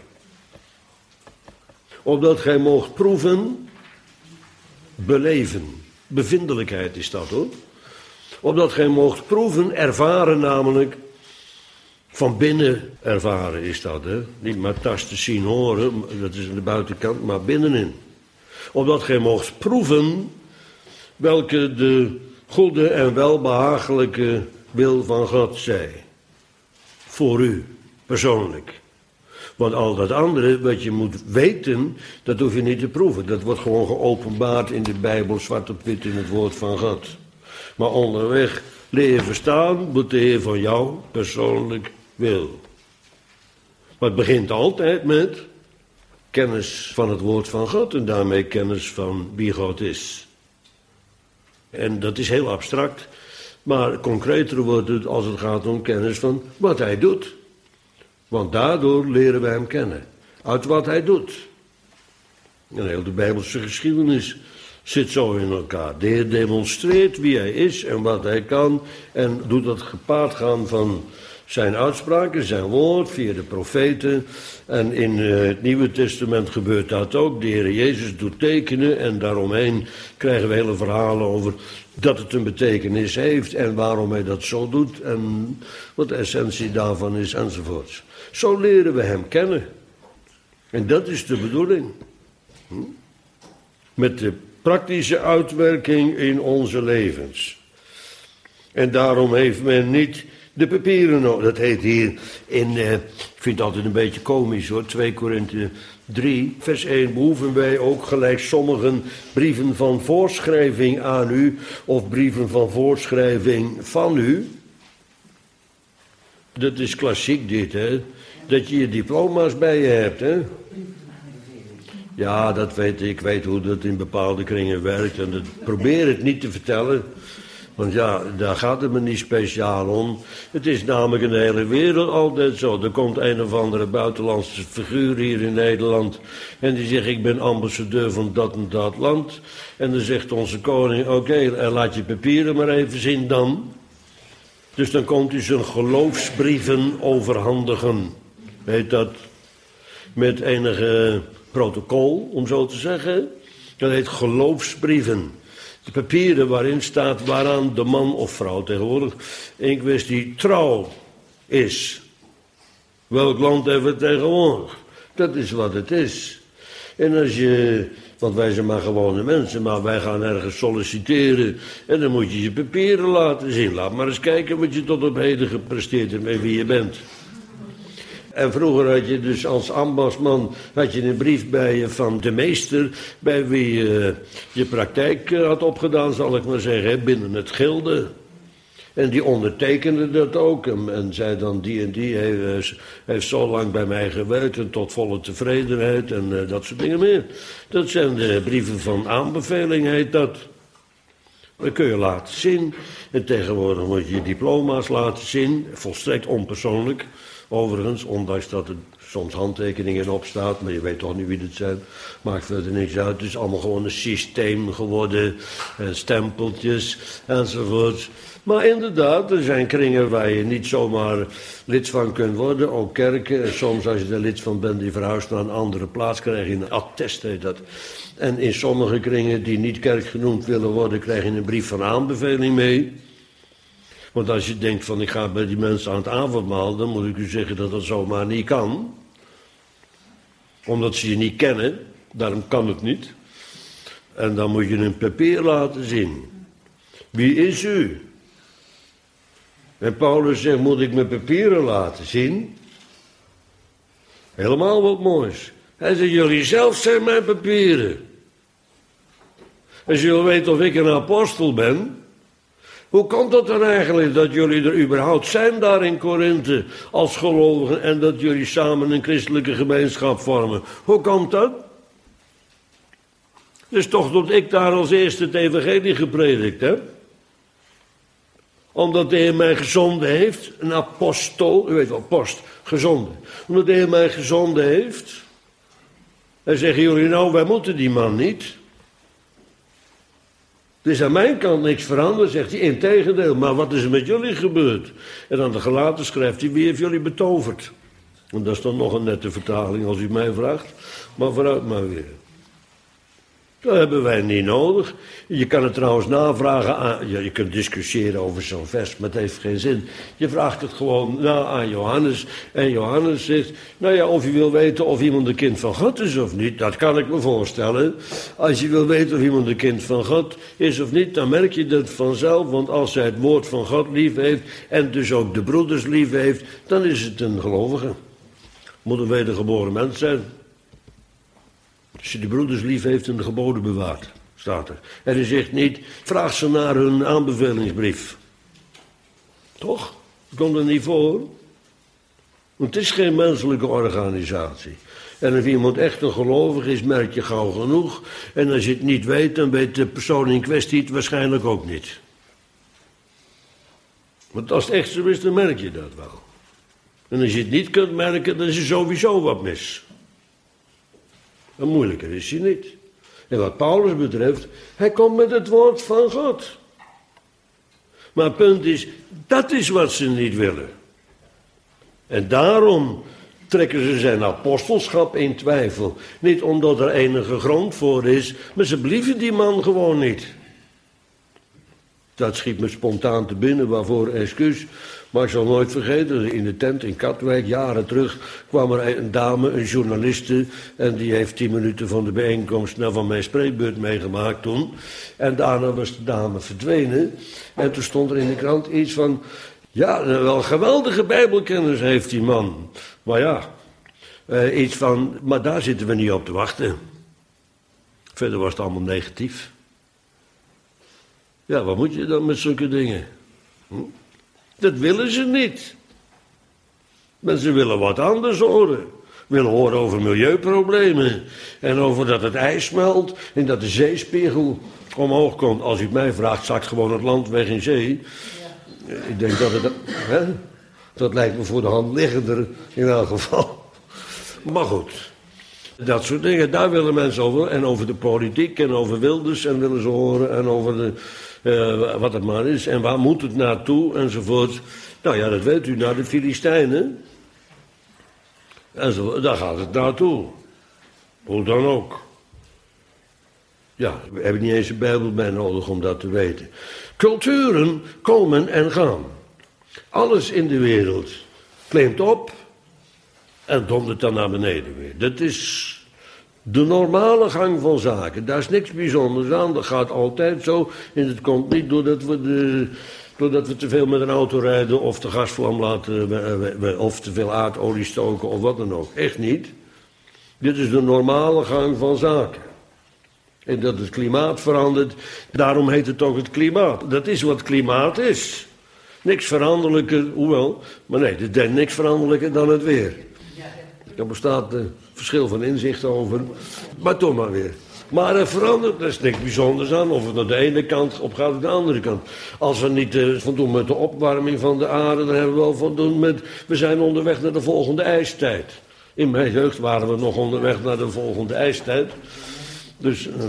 Opdat gij moogt proeven, beleven. Bevindelijkheid is dat hoor. Opdat gij moogt proeven, ervaren namelijk. Van binnen ervaren is dat hè. Niet maar tasten, zien, horen. Dat is aan de buitenkant, maar binnenin. Opdat gij moogt proeven welke de goede en welbehagelijke wil van God zij. Voor u, persoonlijk. Want al dat andere wat je moet weten, dat hoef je niet te proeven. Dat wordt gewoon geopenbaard in de Bijbel, zwart op wit in het woord van God. Maar onderweg leer je verstaan wat de Heer van jou persoonlijk wil. Maar het begint altijd met kennis van het woord van God en daarmee kennis van wie God is. En dat is heel abstract, maar concreter wordt het als het gaat om kennis van wat hij doet. Want daardoor leren we hem kennen, uit wat hij doet. En heel de Bijbelse geschiedenis zit zo in elkaar. De Heer demonstreert wie hij is en wat hij kan en doet dat gepaard gaan van zijn uitspraken, zijn woord, via de profeten. En in het Nieuwe Testament gebeurt dat ook. De Heer Jezus doet tekenen en daaromheen krijgen we hele verhalen over dat het een betekenis heeft en waarom hij dat zo doet en wat de essentie daarvan is enzovoorts. Zo leren we hem kennen. En dat is de bedoeling. Hm? Met de praktische uitwerking in onze levens. En daarom heeft men niet de papieren nodig. Dat heet hier in, uh, ik vind het altijd een beetje komisch hoor, twee Korinthe drie, vers één. Behoeven wij ook gelijk sommigen brieven van voorschrijving aan u, of brieven van voorschrijving van u. Dat is klassiek dit, hè. Dat je je diploma's bij je hebt, hè. Ja, dat weet ik. Ik weet hoe dat in bepaalde kringen werkt. En dat, probeer het niet te vertellen. Want ja, daar gaat het me niet speciaal om. Het is namelijk in de hele wereld altijd zo. Er komt een of andere buitenlandse figuur hier in Nederland. En die zegt, ik ben ambassadeur van dat en dat land. En dan zegt onze koning, oké, okay, laat je papieren maar even zien dan. Dus dan komt hij zijn geloofsbrieven overhandigen. Weet dat? Met enige protocol, om zo te zeggen. Dat heet geloofsbrieven. De papieren waarin staat waaraan de man of vrouw tegenwoordig in kwestie trouw is. Welk land hebben we tegenwoordig? Dat is wat het is. En als je, want wij zijn maar gewone mensen, maar wij gaan ergens solliciteren en dan moet je je papieren laten zien. Laat maar eens kijken wat je tot op heden gepresteerd hebt en wie je bent. En vroeger had je dus als ambachtsman had je een brief bij je van de meester, bij wie je je praktijk had opgedaan, zal ik maar zeggen, binnen het gilde. En die ondertekende dat ook en, en zei dan die en die heeft, heeft zo lang bij mij gewerkt en tot volle tevredenheid en uh, dat soort dingen meer. Dat zijn de brieven van aanbeveling, heet dat. Dat kun je laten zien. En tegenwoordig moet je je diploma's laten zien, volstrekt onpersoonlijk. Overigens, ondanks dat er soms handtekeningen op staat, maar je weet toch niet wie het zijn, maakt verder niks uit. Het is allemaal gewoon een systeem geworden, en stempeltjes enzovoort. Maar inderdaad, er zijn kringen waar je niet zomaar lid van kunt worden, ook kerken. En soms als je er lid van bent, die verhuist naar een andere plaats, krijg je een attest, heet dat. En in sommige kringen die niet kerk genoemd willen worden, krijg je een brief van aanbeveling mee. Want als je denkt van ik ga bij die mensen aan het avondmaal, dan moet ik u zeggen dat dat zomaar niet kan. Omdat ze je niet kennen, daarom kan het niet. En dan moet je een papier laten zien. Wie is u? En Paulus zegt, moet ik mijn papieren laten zien? Helemaal wat moois. Hij zegt, jullie zelf zijn mijn papieren. Als jullie weten of ik een apostel ben, hoe komt het dan eigenlijk dat jullie er überhaupt zijn daar in Korinthe als gelovigen en dat jullie samen een christelijke gemeenschap vormen? Hoe komt dat? Dus toch dat ik daar als eerste het evangelie gepredikt heb. Omdat de Heer mij gezonden heeft, een apostel, u weet wel, post, gezonden. Omdat de Heer mij gezonden heeft. En zeggen jullie nou, wij moeten die man niet. Er is aan mijn kant niks veranderd, zegt hij, integendeel. Maar wat is er met jullie gebeurd? En aan de gelaten schrijft hij, wie heeft jullie betoverd? En dat is dan nog een nette vertaling als u mij vraagt. Maar vooruit maar weer. Dat hebben wij niet nodig. Je kan het trouwens navragen aan, ja, je kunt discussiëren over zo'n vers, maar het heeft geen zin. Je vraagt het gewoon na aan Johannes. En Johannes zegt, nou ja, of je wil weten of iemand een kind van God is of niet, dat kan ik me voorstellen. Als je wil weten of iemand een kind van God is of niet, dan merk je dat vanzelf. Want als hij het woord van God lief heeft en dus ook de broeders lief heeft, dan is het een gelovige. Moet een wedergeboren mens zijn. Als je de broeders lief heeft en de geboden bewaart, staat er. En hij zegt niet, vraag ze naar hun aanbevelingsbrief. Toch? Dat komt er niet voor. Want het is geen menselijke organisatie. En als iemand echt een gelovig is, merk je gauw genoeg. En als je het niet weet, dan weet de persoon in kwestie het waarschijnlijk ook niet. Want als het echt zo is, dan merk je dat wel. En als je het niet kunt merken, dan is er sowieso wat mis. En moeilijker is hij niet. En wat Paulus betreft, hij komt met het woord van God. Maar het punt is, dat is wat ze niet willen. En daarom trekken ze zijn apostelschap in twijfel. Niet omdat er enige grond voor is, maar ze believen die man gewoon niet. Dat schiet me spontaan te binnen, waarvoor excuus. Maar ik zal nooit vergeten, in de tent in Katwijk, jaren terug, kwam er een dame, een journaliste, en die heeft tien minuten van de bijeenkomst, nou, van mijn spreekbeurt meegemaakt toen. En daarna was de dame verdwenen. En toen stond er in de krant iets van, ja, wel geweldige bijbelkennis heeft die man. Maar ja, eh, iets van, maar daar zitten we niet op te wachten. Verder was het allemaal negatief. Ja, wat moet je dan met zulke dingen? Hm? Dat willen ze niet. Maar ze willen wat anders horen. Willen horen over milieuproblemen. En over dat het ijs smelt en dat de zeespiegel omhoog komt. Als u het mij vraagt, zakt gewoon het land weg in zee. Ja. Ik denk dat het... Hè? Dat lijkt me voor de hand liggender in elk geval. Maar goed. Dat soort dingen, daar willen mensen over. En over de politiek en over Wilders en willen ze horen. En over de, uh, wat het maar is. En waar moet het naartoe enzovoort. Nou ja, dat weet u, naar de Filistijnen. En zo, daar gaat het naartoe. Hoe dan ook. Ja, we hebben niet eens een Bijbel bij nodig om dat te weten. Culturen komen en gaan. Alles in de wereld klimt op en dondert dan naar beneden weer. Dat is de normale gang van zaken. Daar is niks bijzonders aan. Dat gaat altijd zo. En het komt niet doordat we, de, doordat we te veel met een auto rijden of de gasvlam laten of te veel aardolie stoken of wat dan ook. Echt niet. Dit is de normale gang van zaken. En dat het klimaat verandert, daarom heet het ook het klimaat. Dat is wat klimaat is. Niks veranderlijker, hoewel, maar nee, er is niks veranderlijker dan het weer. Daar bestaat een verschil van inzicht over, maar toch maar weer. Maar er verandert, er is niks bijzonders aan, of het naar de ene kant op gaat of de andere kant. Als we niet uh, voldoen met de opwarming van de aarde, dan hebben we wel voldoen met, we zijn onderweg naar de volgende ijstijd. In mijn jeugd waren we nog onderweg naar de volgende ijstijd. Dus, uh,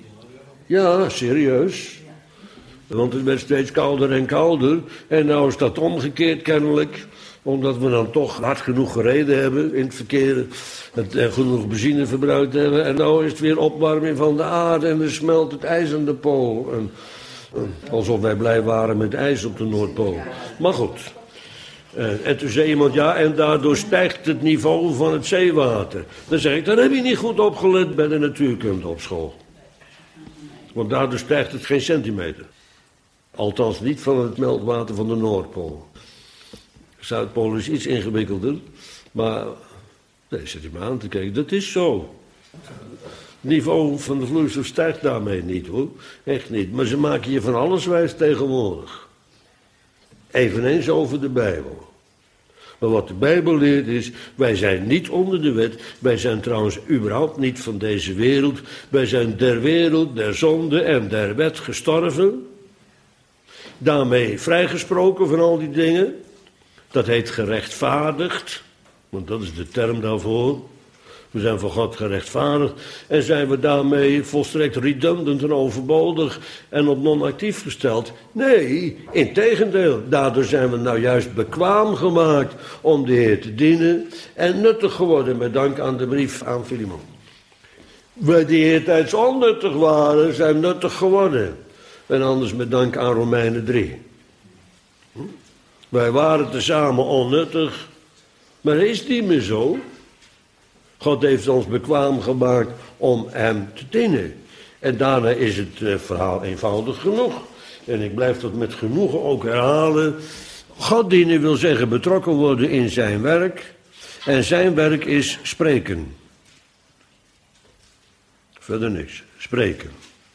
ja, serieus. Want het werd steeds kouder en kouder. En nou is dat omgekeerd kennelijk. Omdat we dan toch hard genoeg gereden hebben in het verkeer. En genoeg benzine verbruikt hebben. En nou is het weer opwarming van de aarde. En er smelt het ijs aan de pool. En, en, alsof wij blij waren met ijs op de Noordpool. Maar goed. En, en toen zei iemand, ja, en daardoor stijgt het niveau van het zeewater. Dan zeg ik, dan heb je niet goed opgelet bij de natuurkunde op school. Want daardoor stijgt het geen centimeter. Althans niet van het meltwater van de Noordpool. De Zuidpool is iets ingewikkelder. Maar, nee, zit je maar aan te kijken, dat is zo. Het niveau van de vloeistof stijgt daarmee niet, hoor. Echt niet. Maar ze maken je van alles wijs tegenwoordig. Eveneens over de Bijbel. Maar wat de Bijbel leert is, wij zijn niet onder de wet. Wij zijn trouwens überhaupt niet van deze wereld. Wij zijn der wereld, der zonde en der wet gestorven. Daarmee vrijgesproken van al die dingen. Dat heet gerechtvaardigd. Want dat is de term daarvoor. We zijn voor God gerechtvaardigd. En zijn we daarmee volstrekt redundant en overbodig en op non-actief gesteld? Nee, integendeel. Daardoor zijn we nou juist bekwaam gemaakt om de Heer te dienen. En nuttig geworden met dank aan de brief aan Filemon. We die eertijds onnuttig waren, zijn nuttig geworden. En anders met dank aan Romeinen drie. Hm? Wij waren tezamen onnuttig. Maar is het niet meer zo? God heeft ons bekwaam gemaakt om hem te dienen. En daarna is het uh, verhaal eenvoudig genoeg. En ik blijf dat met genoegen ook herhalen. God dienen wil zeggen betrokken worden in zijn werk. En zijn werk is spreken. Verder niks. Spreken.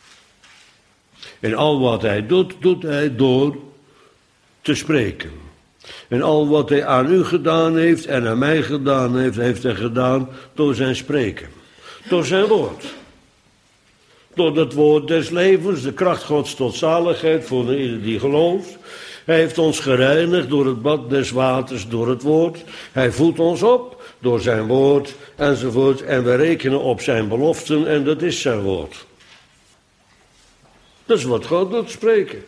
En al wat hij doet, doet hij door te spreken. En al wat hij aan u gedaan heeft en aan mij gedaan heeft, heeft hij gedaan door zijn spreken. Door zijn woord. Door het woord des levens, de kracht Gods tot zaligheid voor ieder die gelooft. Hij heeft ons gereinigd door het bad des waters, door het woord. Hij voedt ons op door zijn woord enzovoort. En we rekenen op zijn beloften en dat is zijn woord. Dat is wat God doet, spreken.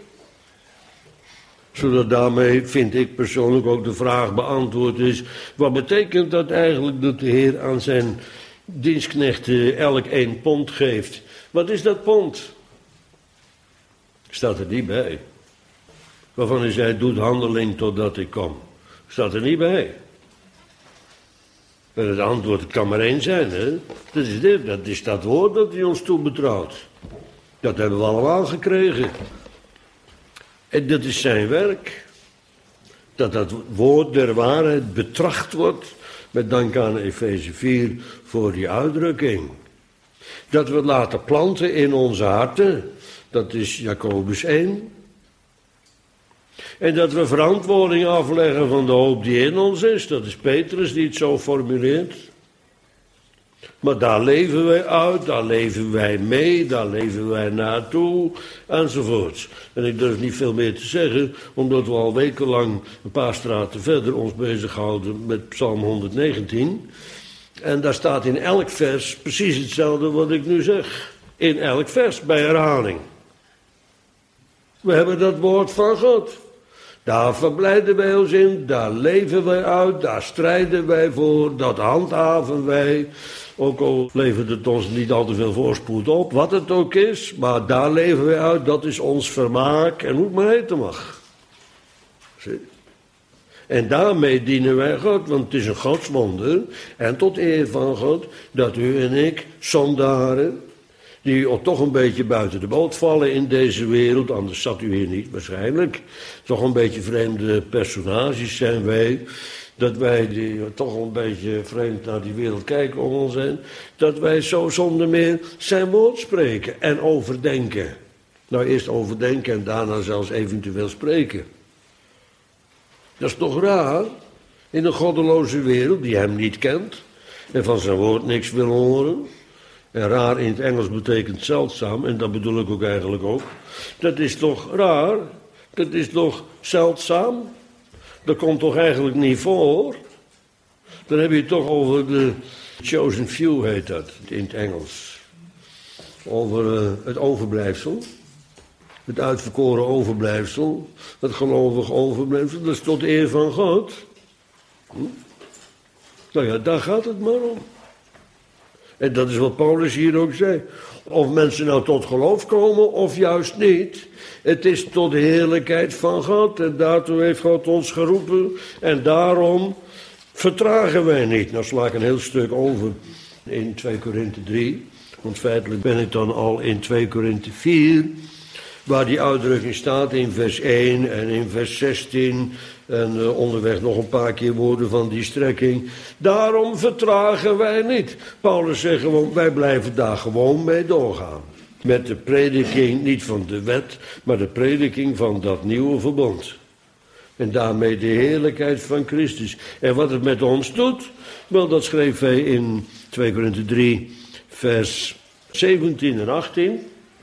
Zodat daarmee, vind ik persoonlijk, ook de vraag beantwoord is: wat betekent dat eigenlijk dat de Heer aan zijn dienstknechten elk één pond geeft? Wat is dat pond? Staat er niet bij. Waarvan hij zei: doet handeling totdat ik kom. Staat er niet bij. En het antwoord kan maar één zijn, hè? Dat is dit, dat is dat woord dat hij ons toebetrouwt. Dat hebben we allemaal gekregen. En dat is zijn werk. Dat dat woord der waarheid betracht wordt, met dank aan Efeze vier voor die uitdrukking. Dat we het laten planten in onze harten, dat is Jacobus één. En dat we verantwoording afleggen van de hoop die in ons is, dat is Petrus die het zo formuleert. Maar daar leven wij uit, daar leven wij mee, daar leven wij naartoe, enzovoorts. En ik durf niet veel meer te zeggen, omdat we al wekenlang een paar straten verder ons bezighouden met Psalm honderdnegentien. En daar staat in elk vers precies hetzelfde wat ik nu zeg. In elk vers, bij herhaling. We hebben dat woord van God. Daar verblijden wij ons in, daar leven wij uit, daar strijden wij voor, dat handhaven wij. Ook al levert het ons niet al te veel voorspoed op, wat het ook is, maar daar leven wij uit, dat is ons vermaak en hoe het maar heten mag. Zie? En daarmee dienen wij God, want het is een godswonder, en tot eer van God, dat u en ik, zondaren, die toch een beetje buiten de boot vallen in deze wereld, anders zat u hier niet waarschijnlijk, toch een beetje vreemde personages zijn wij, dat wij die toch een beetje vreemd naar die wereld kijken om ons heen, dat wij zo zonder meer zijn woord spreken en overdenken. Nou, eerst overdenken en daarna zelfs eventueel spreken. Dat is toch raar, in een goddeloze wereld die hem niet kent en van zijn woord niks wil horen. En raar in het Engels betekent zeldzaam, en dat bedoel ik ook eigenlijk ook. Dat is toch raar, dat is toch zeldzaam. Dat komt toch eigenlijk niet voor? Dan heb je het toch over de chosen few, heet dat in het Engels. Over uh, het overblijfsel. Het uitverkoren overblijfsel. Het gelovig overblijfsel. Dat is tot eer van God. Hm? Nou ja, daar gaat het maar om. En dat is wat Paulus hier ook zei. Of mensen nou tot geloof komen of juist niet. Het is tot de heerlijkheid van God. En daartoe heeft God ons geroepen. En daarom vertragen wij niet. Nou sla ik een heel stuk over in twee Korinthe drie. Want feitelijk ben ik dan al in twee Korinthe vier. Waar die uitdrukking staat in vers één en in vers zestien. En uh, onderweg nog een paar keer woorden van die strekking. Daarom vertragen wij niet. Paulus zegt gewoon, wij blijven daar gewoon mee doorgaan. Met de prediking, niet van de wet, maar de prediking van dat nieuwe verbond. En daarmee de heerlijkheid van Christus. En wat het met ons doet, wel dat schreef hij in twee Korinthe drie, vers zeventien en achttien.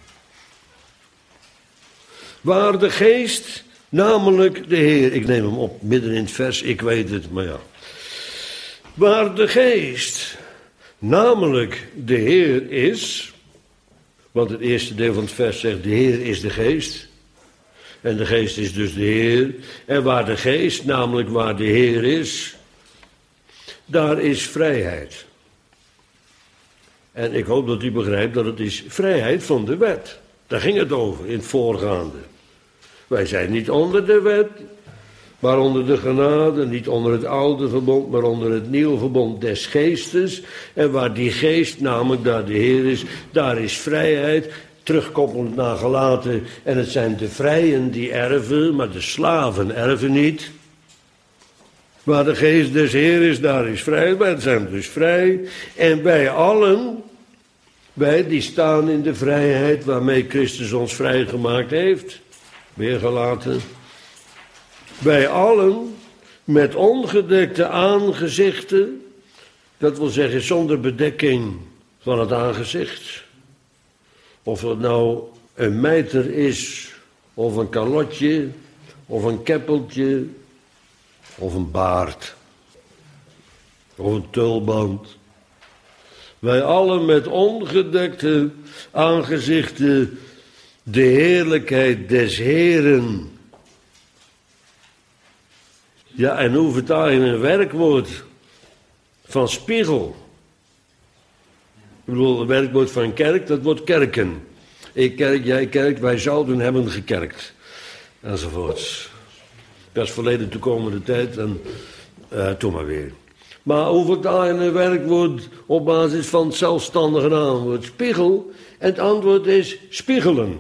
Waar de geest, namelijk de Heer, ik neem hem op midden in het vers, ik weet het, maar ja. Waar de geest, namelijk de Heer is, want het eerste deel van het vers zegt, de Heer is de geest. En de geest is dus de Heer. En waar de geest, namelijk waar de Heer is, daar is vrijheid. En ik hoop dat u begrijpt dat het is vrijheid van de wet. Daar ging het over in het voorgaande. Wij zijn niet onder de wet, maar onder de genade, niet onder het oude verbond, maar onder het nieuwe verbond des geestes. En waar die geest, namelijk daar de Heer is, daar is vrijheid, terugkoppelend naar Galaten. En het zijn de vrijen die erven, maar de slaven erven niet. Waar de geest des Heer is, daar is vrijheid. Wij zijn dus vrij. En wij allen, wij die staan in de vrijheid waarmee Christus ons vrijgemaakt heeft. Weergelaten. Wij allen met ongedekte aangezichten. Dat wil zeggen zonder bedekking van het aangezicht. Of het nou een mijter is, of een kalotje, of een keppeltje, of een baard, of een tulband. Wij allen met ongedekte aangezichten de heerlijkheid des Heeren. Ja, en hoe vertaal je een werkwoord van spiegel? Ik bedoel, een werkwoord van kerk, dat wordt kerken. Ik kerk, jij kerkt, wij zouden hebben gekerkt. Enzovoorts. Dat is verleden toekomende tijd en uh, toen maar weer. Maar hoe vertaal je een werkwoord op basis van het zelfstandige naamwoord spiegel? En het antwoord is spiegelen.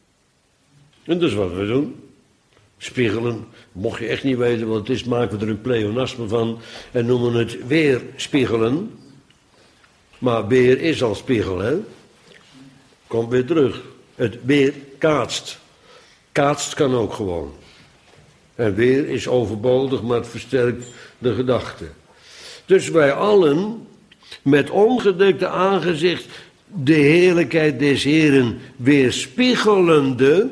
En dat is wat we doen. Spiegelen. Mocht je echt niet weten wat het is, maken we er een pleonasme van en noemen het weer spiegelen. Maar weer is al spiegel, hè? Komt weer terug. Het weer kaatst. Kaatst kan ook gewoon. En weer is overbodig, maar het versterkt de gedachte. Dus wij allen, met ongedekte aangezicht, de heerlijkheid des Heeren weerspiegelende,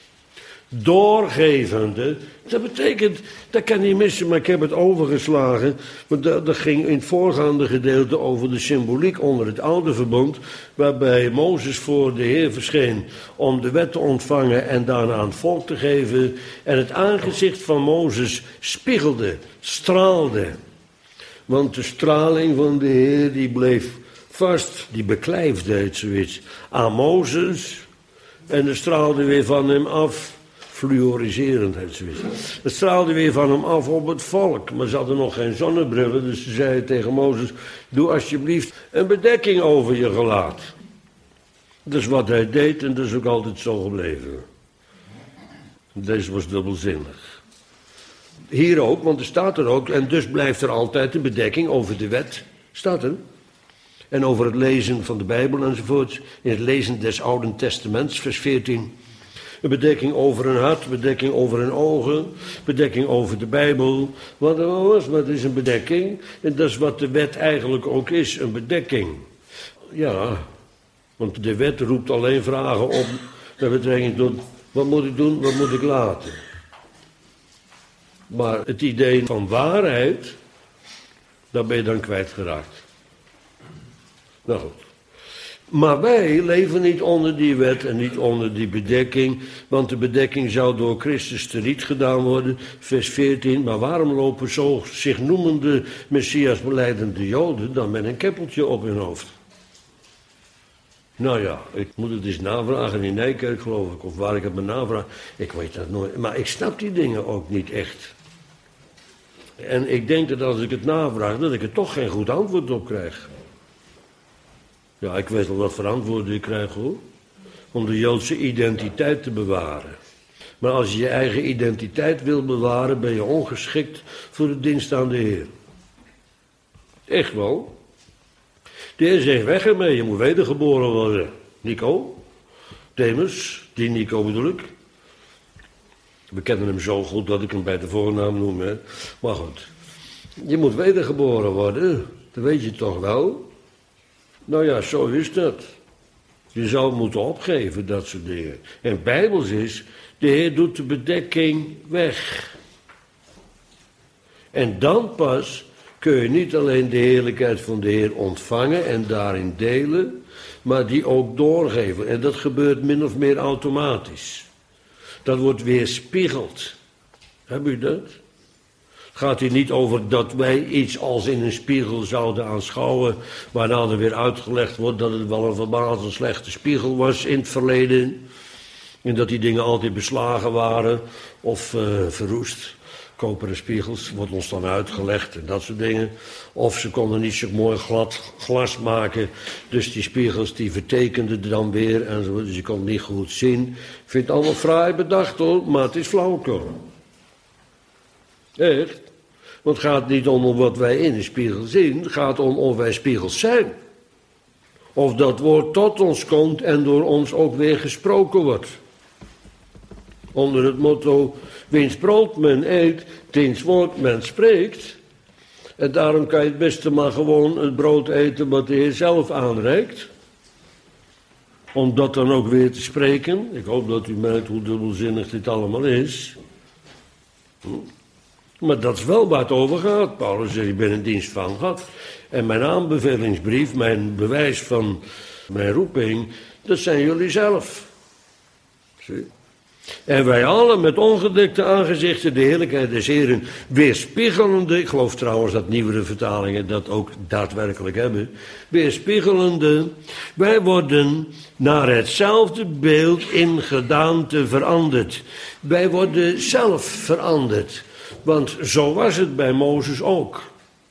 doorgevende. Dat betekent, dat kan niet missen, maar ik heb het overgeslagen. Want dat, dat ging in het voorgaande gedeelte over de symboliek onder het oude verbond, waarbij Mozes voor de Heer verscheen om de wet te ontvangen en daarna aan het volk te geven. En het aangezicht van Mozes spiegelde, straalde. Want de straling van de Heer die bleef vast, die beklijfde het zoiets aan Mozes. En er straalde weer van hem af. Fluoriserend, het zoiets. Het straalde weer van hem af op het volk. Maar ze hadden nog geen zonnebrillen, dus ze zeiden tegen Mozes: doe alsjeblieft een bedekking over je gelaat. Dat is wat hij deed en dat is ook altijd zo gebleven. Deze was dubbelzinnig. Hier ook, want er staat er ook, en dus blijft er altijd een bedekking over de wet. Staat er. En over het lezen van de Bijbel enzovoort. In het lezen des Oude Testaments, vers veertien. Een bedekking over een hart, bedekking over hun ogen, bedekking over de Bijbel. Wat, wat is een bedekking? En dat is wat de wet eigenlijk ook is, een bedekking. Ja, want de wet roept alleen vragen op met betrekking tot wat moet ik doen, wat moet ik laten. Maar het idee van waarheid, daar ben je dan kwijtgeraakt. Nou goed. Maar wij leven niet onder die wet en niet onder die bedekking, want de bedekking zou door Christus teriet gedaan worden, vers veertien. Maar waarom lopen zo zich noemende Messias belijdende Joden dan met een keppeltje op hun hoofd? Nou ja, ik moet het eens navragen in Nijkerk, geloof ik, of waar ik het me navraag. Ik weet dat nooit, maar ik snap die dingen ook niet echt. En ik denk dat als ik het navraag, dat ik er toch geen goed antwoord op krijg. Ja, ik weet wel wat voor antwoorden ik krijg, hoor. Om de Joodse identiteit te bewaren. Maar als je je eigen identiteit wil bewaren, ben je ongeschikt voor de dienst aan de Heer. Echt wel. De Heer zegt, weg ermee, je moet wedergeboren worden. Nico, Demus, die Nico bedoel ik. We kennen hem zo goed dat ik hem bij de voornaam noem, hè. Maar goed, je moet wedergeboren worden, dat weet je toch wel. Nou ja, zo is dat. Je zou moeten opgeven, dat soort dingen. En bijbels is, de Heer doet de bedekking weg. En dan pas kun je niet alleen de heerlijkheid van de Heer ontvangen en daarin delen, maar die ook doorgeven. En dat gebeurt min of meer automatisch. Dat wordt weerspiegeld. Heb u dat? Het gaat hier niet over dat wij iets als in een spiegel zouden aanschouwen, waarna er weer uitgelegd wordt dat het wel een verbazend slechte spiegel was in het verleden. En dat die dingen altijd beslagen waren of uh, verroest. Koperen spiegels wordt ons dan uitgelegd en dat soort dingen. Of ze konden niet zo mooi glad glas maken, dus die spiegels die vertekenden dan weer en zo, dus je kon het niet goed zien. Ik vind het allemaal fraai bedacht hoor, maar het is flauwekul. Echt. Want het gaat niet om wat wij in de spiegel zien, het gaat om of wij spiegels zijn. Of dat woord tot ons komt en door ons ook weer gesproken wordt. Onder het motto, wiens brood men eet, diens woord men spreekt. En daarom kan je het beste maar gewoon het brood eten wat de Heer zelf aanreikt. Om dat dan ook weer te spreken. Ik hoop dat u merkt hoe dubbelzinnig dit allemaal is. Maar dat is wel waar het over gaat. Paulus zegt, ik ben in dienst van God. En mijn aanbevelingsbrief, mijn bewijs van mijn roeping, dat zijn jullie zelf. Zie? En wij allen met ongedekte aangezichten de heerlijkheid des Heren weerspiegelende, ik geloof trouwens dat nieuwere vertalingen dat ook daadwerkelijk hebben, weerspiegelende, wij worden naar hetzelfde beeld in gedaante veranderd. Wij worden zelf veranderd, want zo was het bij Mozes ook.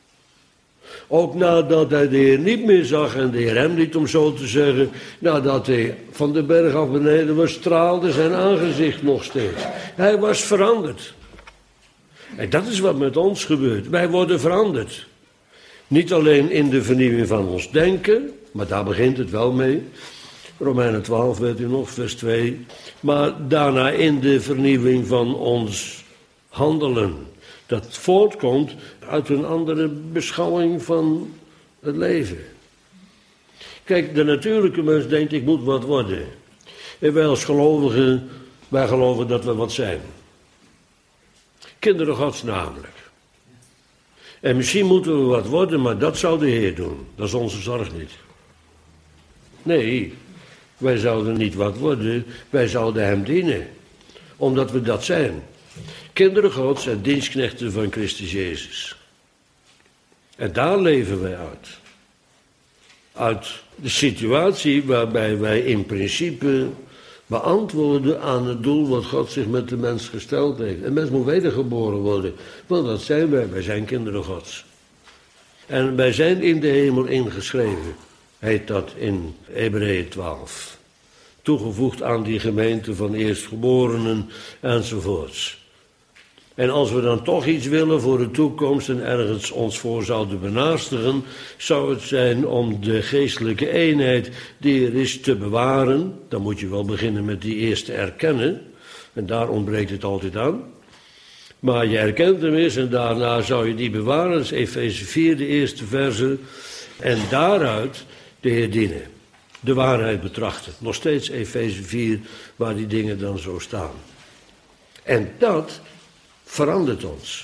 Ook nadat hij de Heer niet meer zag en de Heer hem niet, om zo te zeggen, nadat hij van de berg af beneden was, straalde zijn aangezicht nog steeds. Hij was veranderd. En dat is wat met ons gebeurt. Wij worden veranderd. Niet alleen in de vernieuwing van ons denken, maar daar begint het wel mee. Romeinen twaalf, weet u nog, vers twee. Maar daarna in de vernieuwing van ons handelen. Dat voortkomt uit een andere beschouwing van het leven. Kijk, de natuurlijke mens denkt, ik moet wat worden. En wij als gelovigen, wij geloven dat we wat zijn. Kinderen Gods namelijk. En misschien moeten we wat worden, maar dat zou de Heer doen. Dat is onze zorg niet. Nee, wij zouden niet wat worden, wij zouden hem dienen. Omdat we dat zijn. Kinderen Gods en dienstknechten van Christus Jezus. En daar leven wij uit. Uit de situatie waarbij wij in principe beantwoorden aan het doel wat God zich met de mens gesteld heeft. Een mens moet wedergeboren worden, want dat zijn wij, wij zijn kinderen Gods. En wij zijn in de hemel ingeschreven, heet dat in Hebreeën twaalf. Toegevoegd aan die gemeente van eerstgeborenen enzovoorts. En als we dan toch iets willen voor de toekomst en ergens ons voor zouden benaastigen, zou het zijn om de geestelijke eenheid die er is te bewaren. Dan moet je wel beginnen met die eerste erkennen. En daar ontbreekt het altijd aan. Maar je erkent hem eens en daarna zou je die bewaren. Dat is Efeze vier, de eerste verse. En daaruit de Heer dienen. De waarheid betrachten. Nog steeds Efeze vier, waar die dingen dan zo staan. En dat verandert ons.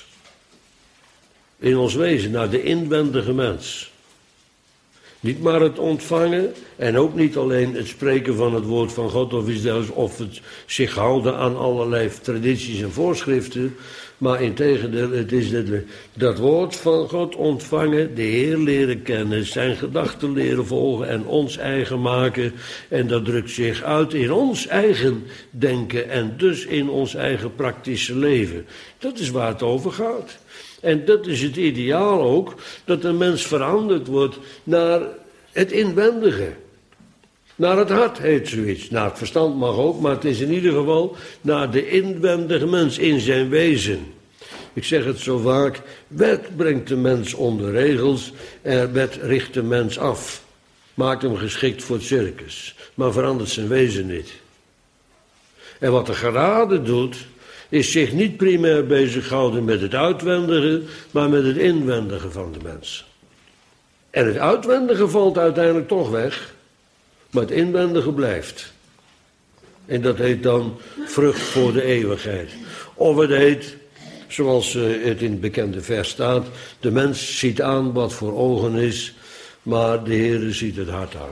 In ons wezen, naar de inwendige mens. Niet maar het ontvangen en ook niet alleen het spreken van het woord van God of iets dergelijks, of het zich houden aan allerlei tradities en voorschriften, maar integendeel, het is dat we dat woord van God ontvangen, de Heer leren kennen, zijn gedachten leren volgen en ons eigen maken. En dat drukt zich uit in ons eigen denken en dus in ons eigen praktische leven. Dat is waar het over gaat. En dat is het ideaal ook, dat een mens veranderd wordt naar het inwendige. Naar het hart heet zoiets. Naar het verstand mag ook, maar het is in ieder geval naar de inwendige mens in zijn wezen. Ik zeg het zo vaak, wet brengt de mens onder regels en wet richt de mens af. Maakt hem geschikt voor het circus, maar verandert zijn wezen niet. En wat de genade doet, is zich niet primair bezighouden met het uitwendige, maar met het inwendige van de mens. En het uitwendige valt uiteindelijk toch weg, maar het inwendige blijft. En dat heet dan vrucht voor de eeuwigheid. Of het heet, zoals het in het bekende vers staat, de mens ziet aan wat voor ogen is, maar de Heere ziet het hart aan.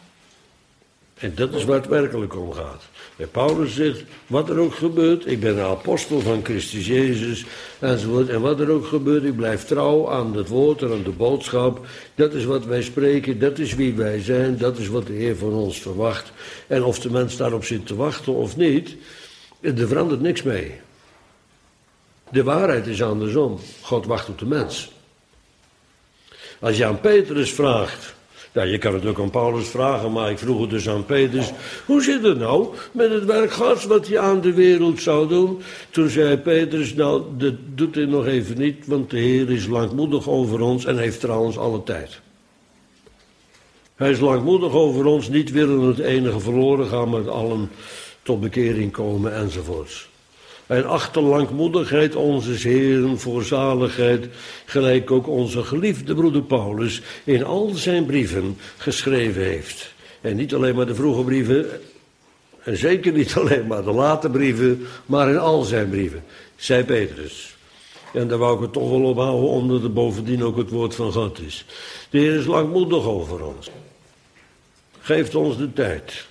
En dat is waar het werkelijk om gaat. En Paulus zegt, wat er ook gebeurt, ik ben een apostel van Christus Jezus, enzovoort. En wat er ook gebeurt, ik blijf trouw aan het woord en aan de boodschap. Dat is wat wij spreken, dat is wie wij zijn, dat is wat de Heer van ons verwacht. En of de mens daarop zit te wachten of niet, er verandert niks mee. De waarheid is andersom. God wacht op de mens. Als je aan Petrus vraagt, Ja, je kan het ook aan Paulus vragen, maar ik vroeg het dus aan Petrus. Hoe zit het nou met het werk Gods wat hij aan de wereld zou doen? Toen zei Petrus, nou, dat doet hij nog even niet, want de Heer is langmoedig over ons en heeft trouwens alle tijd. Hij is langmoedig over ons, niet willen het enige verloren gaan, maar allen tot bekering komen enzovoorts. En achter langmoedigheid onze Heeren voor zaligheid, gelijk ook onze geliefde broeder Paulus in al zijn brieven geschreven heeft. En niet alleen maar de vroege brieven, en zeker niet alleen maar de late brieven, maar in al zijn brieven, zei Petrus. En daar wou ik het toch wel op houden, omdat het bovendien ook het woord van God is. De Heer is langmoedig over ons. Geeft ons de tijd.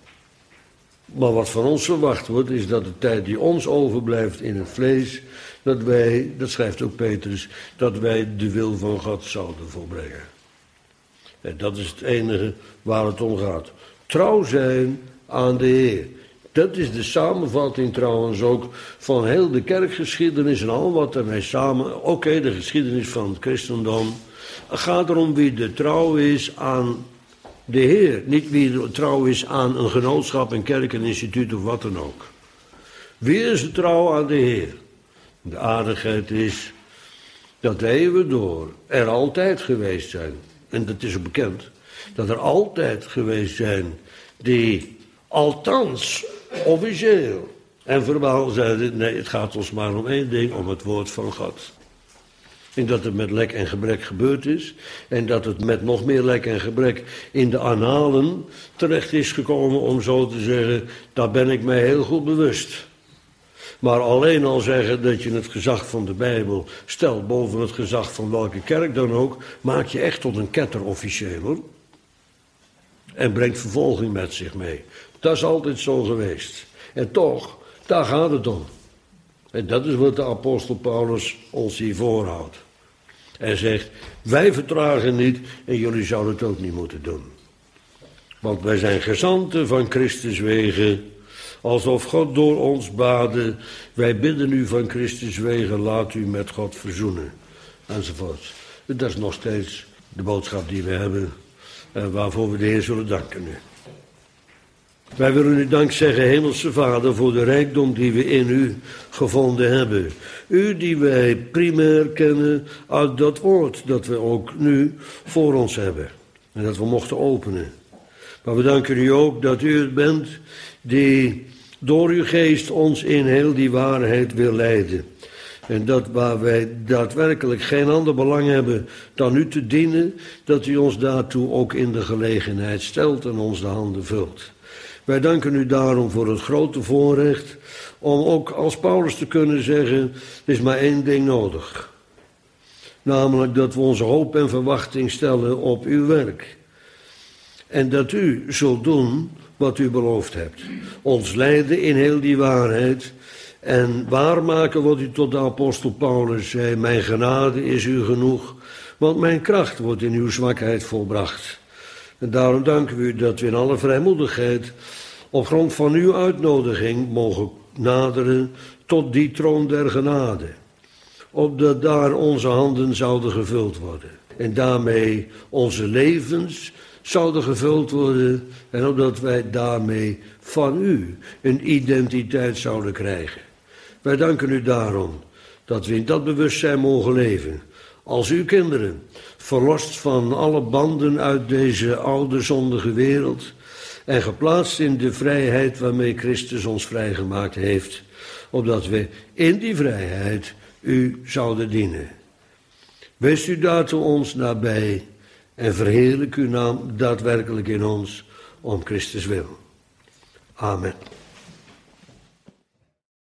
Maar wat van ons verwacht wordt, is dat de tijd die ons overblijft in het vlees, dat wij, dat schrijft ook Petrus, dat wij de wil van God zouden volbrengen. En dat is het enige waar het om gaat. Trouw zijn aan de Heer. Dat is de samenvatting trouwens ook van heel de kerkgeschiedenis en al wat ermee samen, oké, okay, de geschiedenis van het christendom. Het gaat erom wie de trouw is aan de Heer, niet wie trouw is aan een genootschap, een kerk, een instituut of wat dan ook. Wie is de trouw aan de Heer? De aardigheid is dat de eeuwen door er altijd geweest zijn, en dat is ook bekend, dat er altijd geweest zijn die althans officieel en verbaal zeiden, nee, het gaat ons maar om één ding, om het woord van God. En dat het met lek en gebrek gebeurd is. En dat het met nog meer lek en gebrek in de annalen terecht is gekomen, om zo te zeggen, daar ben ik mij heel goed bewust. Maar alleen al zeggen dat je het gezag van de Bijbel stelt boven het gezag van welke kerk dan ook, maak je echt tot een ketterofficieel, hoor. En brengt vervolging met zich mee. Dat is altijd zo geweest. En toch, daar gaat het om. En dat is wat de apostel Paulus ons hier voorhoudt. Hij zegt, wij vertragen niet en jullie zouden het ook niet moeten doen. Want wij zijn gezanten van Christus wegen, alsof God door ons baadde. Wij bidden u van Christus wegen, laat u met God verzoenen. Enzovoort. Dat is nog steeds de boodschap die we hebben en waarvoor we de Heer zullen danken nu. Wij willen u dank zeggen, Hemelse Vader, voor de rijkdom die we in u gevonden hebben. U die wij primair kennen uit dat woord dat we ook nu voor ons hebben. En dat we mochten openen. Maar we danken u ook dat u het bent die door uw geest ons in heel die waarheid wil leiden. En dat waar wij daadwerkelijk geen ander belang hebben dan u te dienen, dat u ons daartoe ook in de gelegenheid stelt en ons de handen vult. Wij danken u daarom voor het grote voorrecht om ook als Paulus te kunnen zeggen, er is maar één ding nodig. Namelijk dat we onze hoop en verwachting stellen op uw werk. En dat u zult doen wat u beloofd hebt. Ons leiden in heel die waarheid en waarmaken wat u tot de apostel Paulus zei, mijn genade is u genoeg, want mijn kracht wordt in uw zwakheid volbracht. En daarom danken we u dat we in alle vrijmoedigheid op grond van uw uitnodiging mogen naderen tot die troon der genade. Opdat daar onze handen zouden gevuld worden. En daarmee onze levens zouden gevuld worden. En opdat wij daarmee van u een identiteit zouden krijgen. Wij danken u daarom dat we in dat bewustzijn mogen leven. Als uw kinderen, verlost van alle banden uit deze oude zondige wereld en geplaatst in de vrijheid waarmee Christus ons vrijgemaakt heeft, opdat we in die vrijheid u zouden dienen. Wees u daartoe ons nabij en verheerlijk uw naam daadwerkelijk in ons om Christus wil. Amen.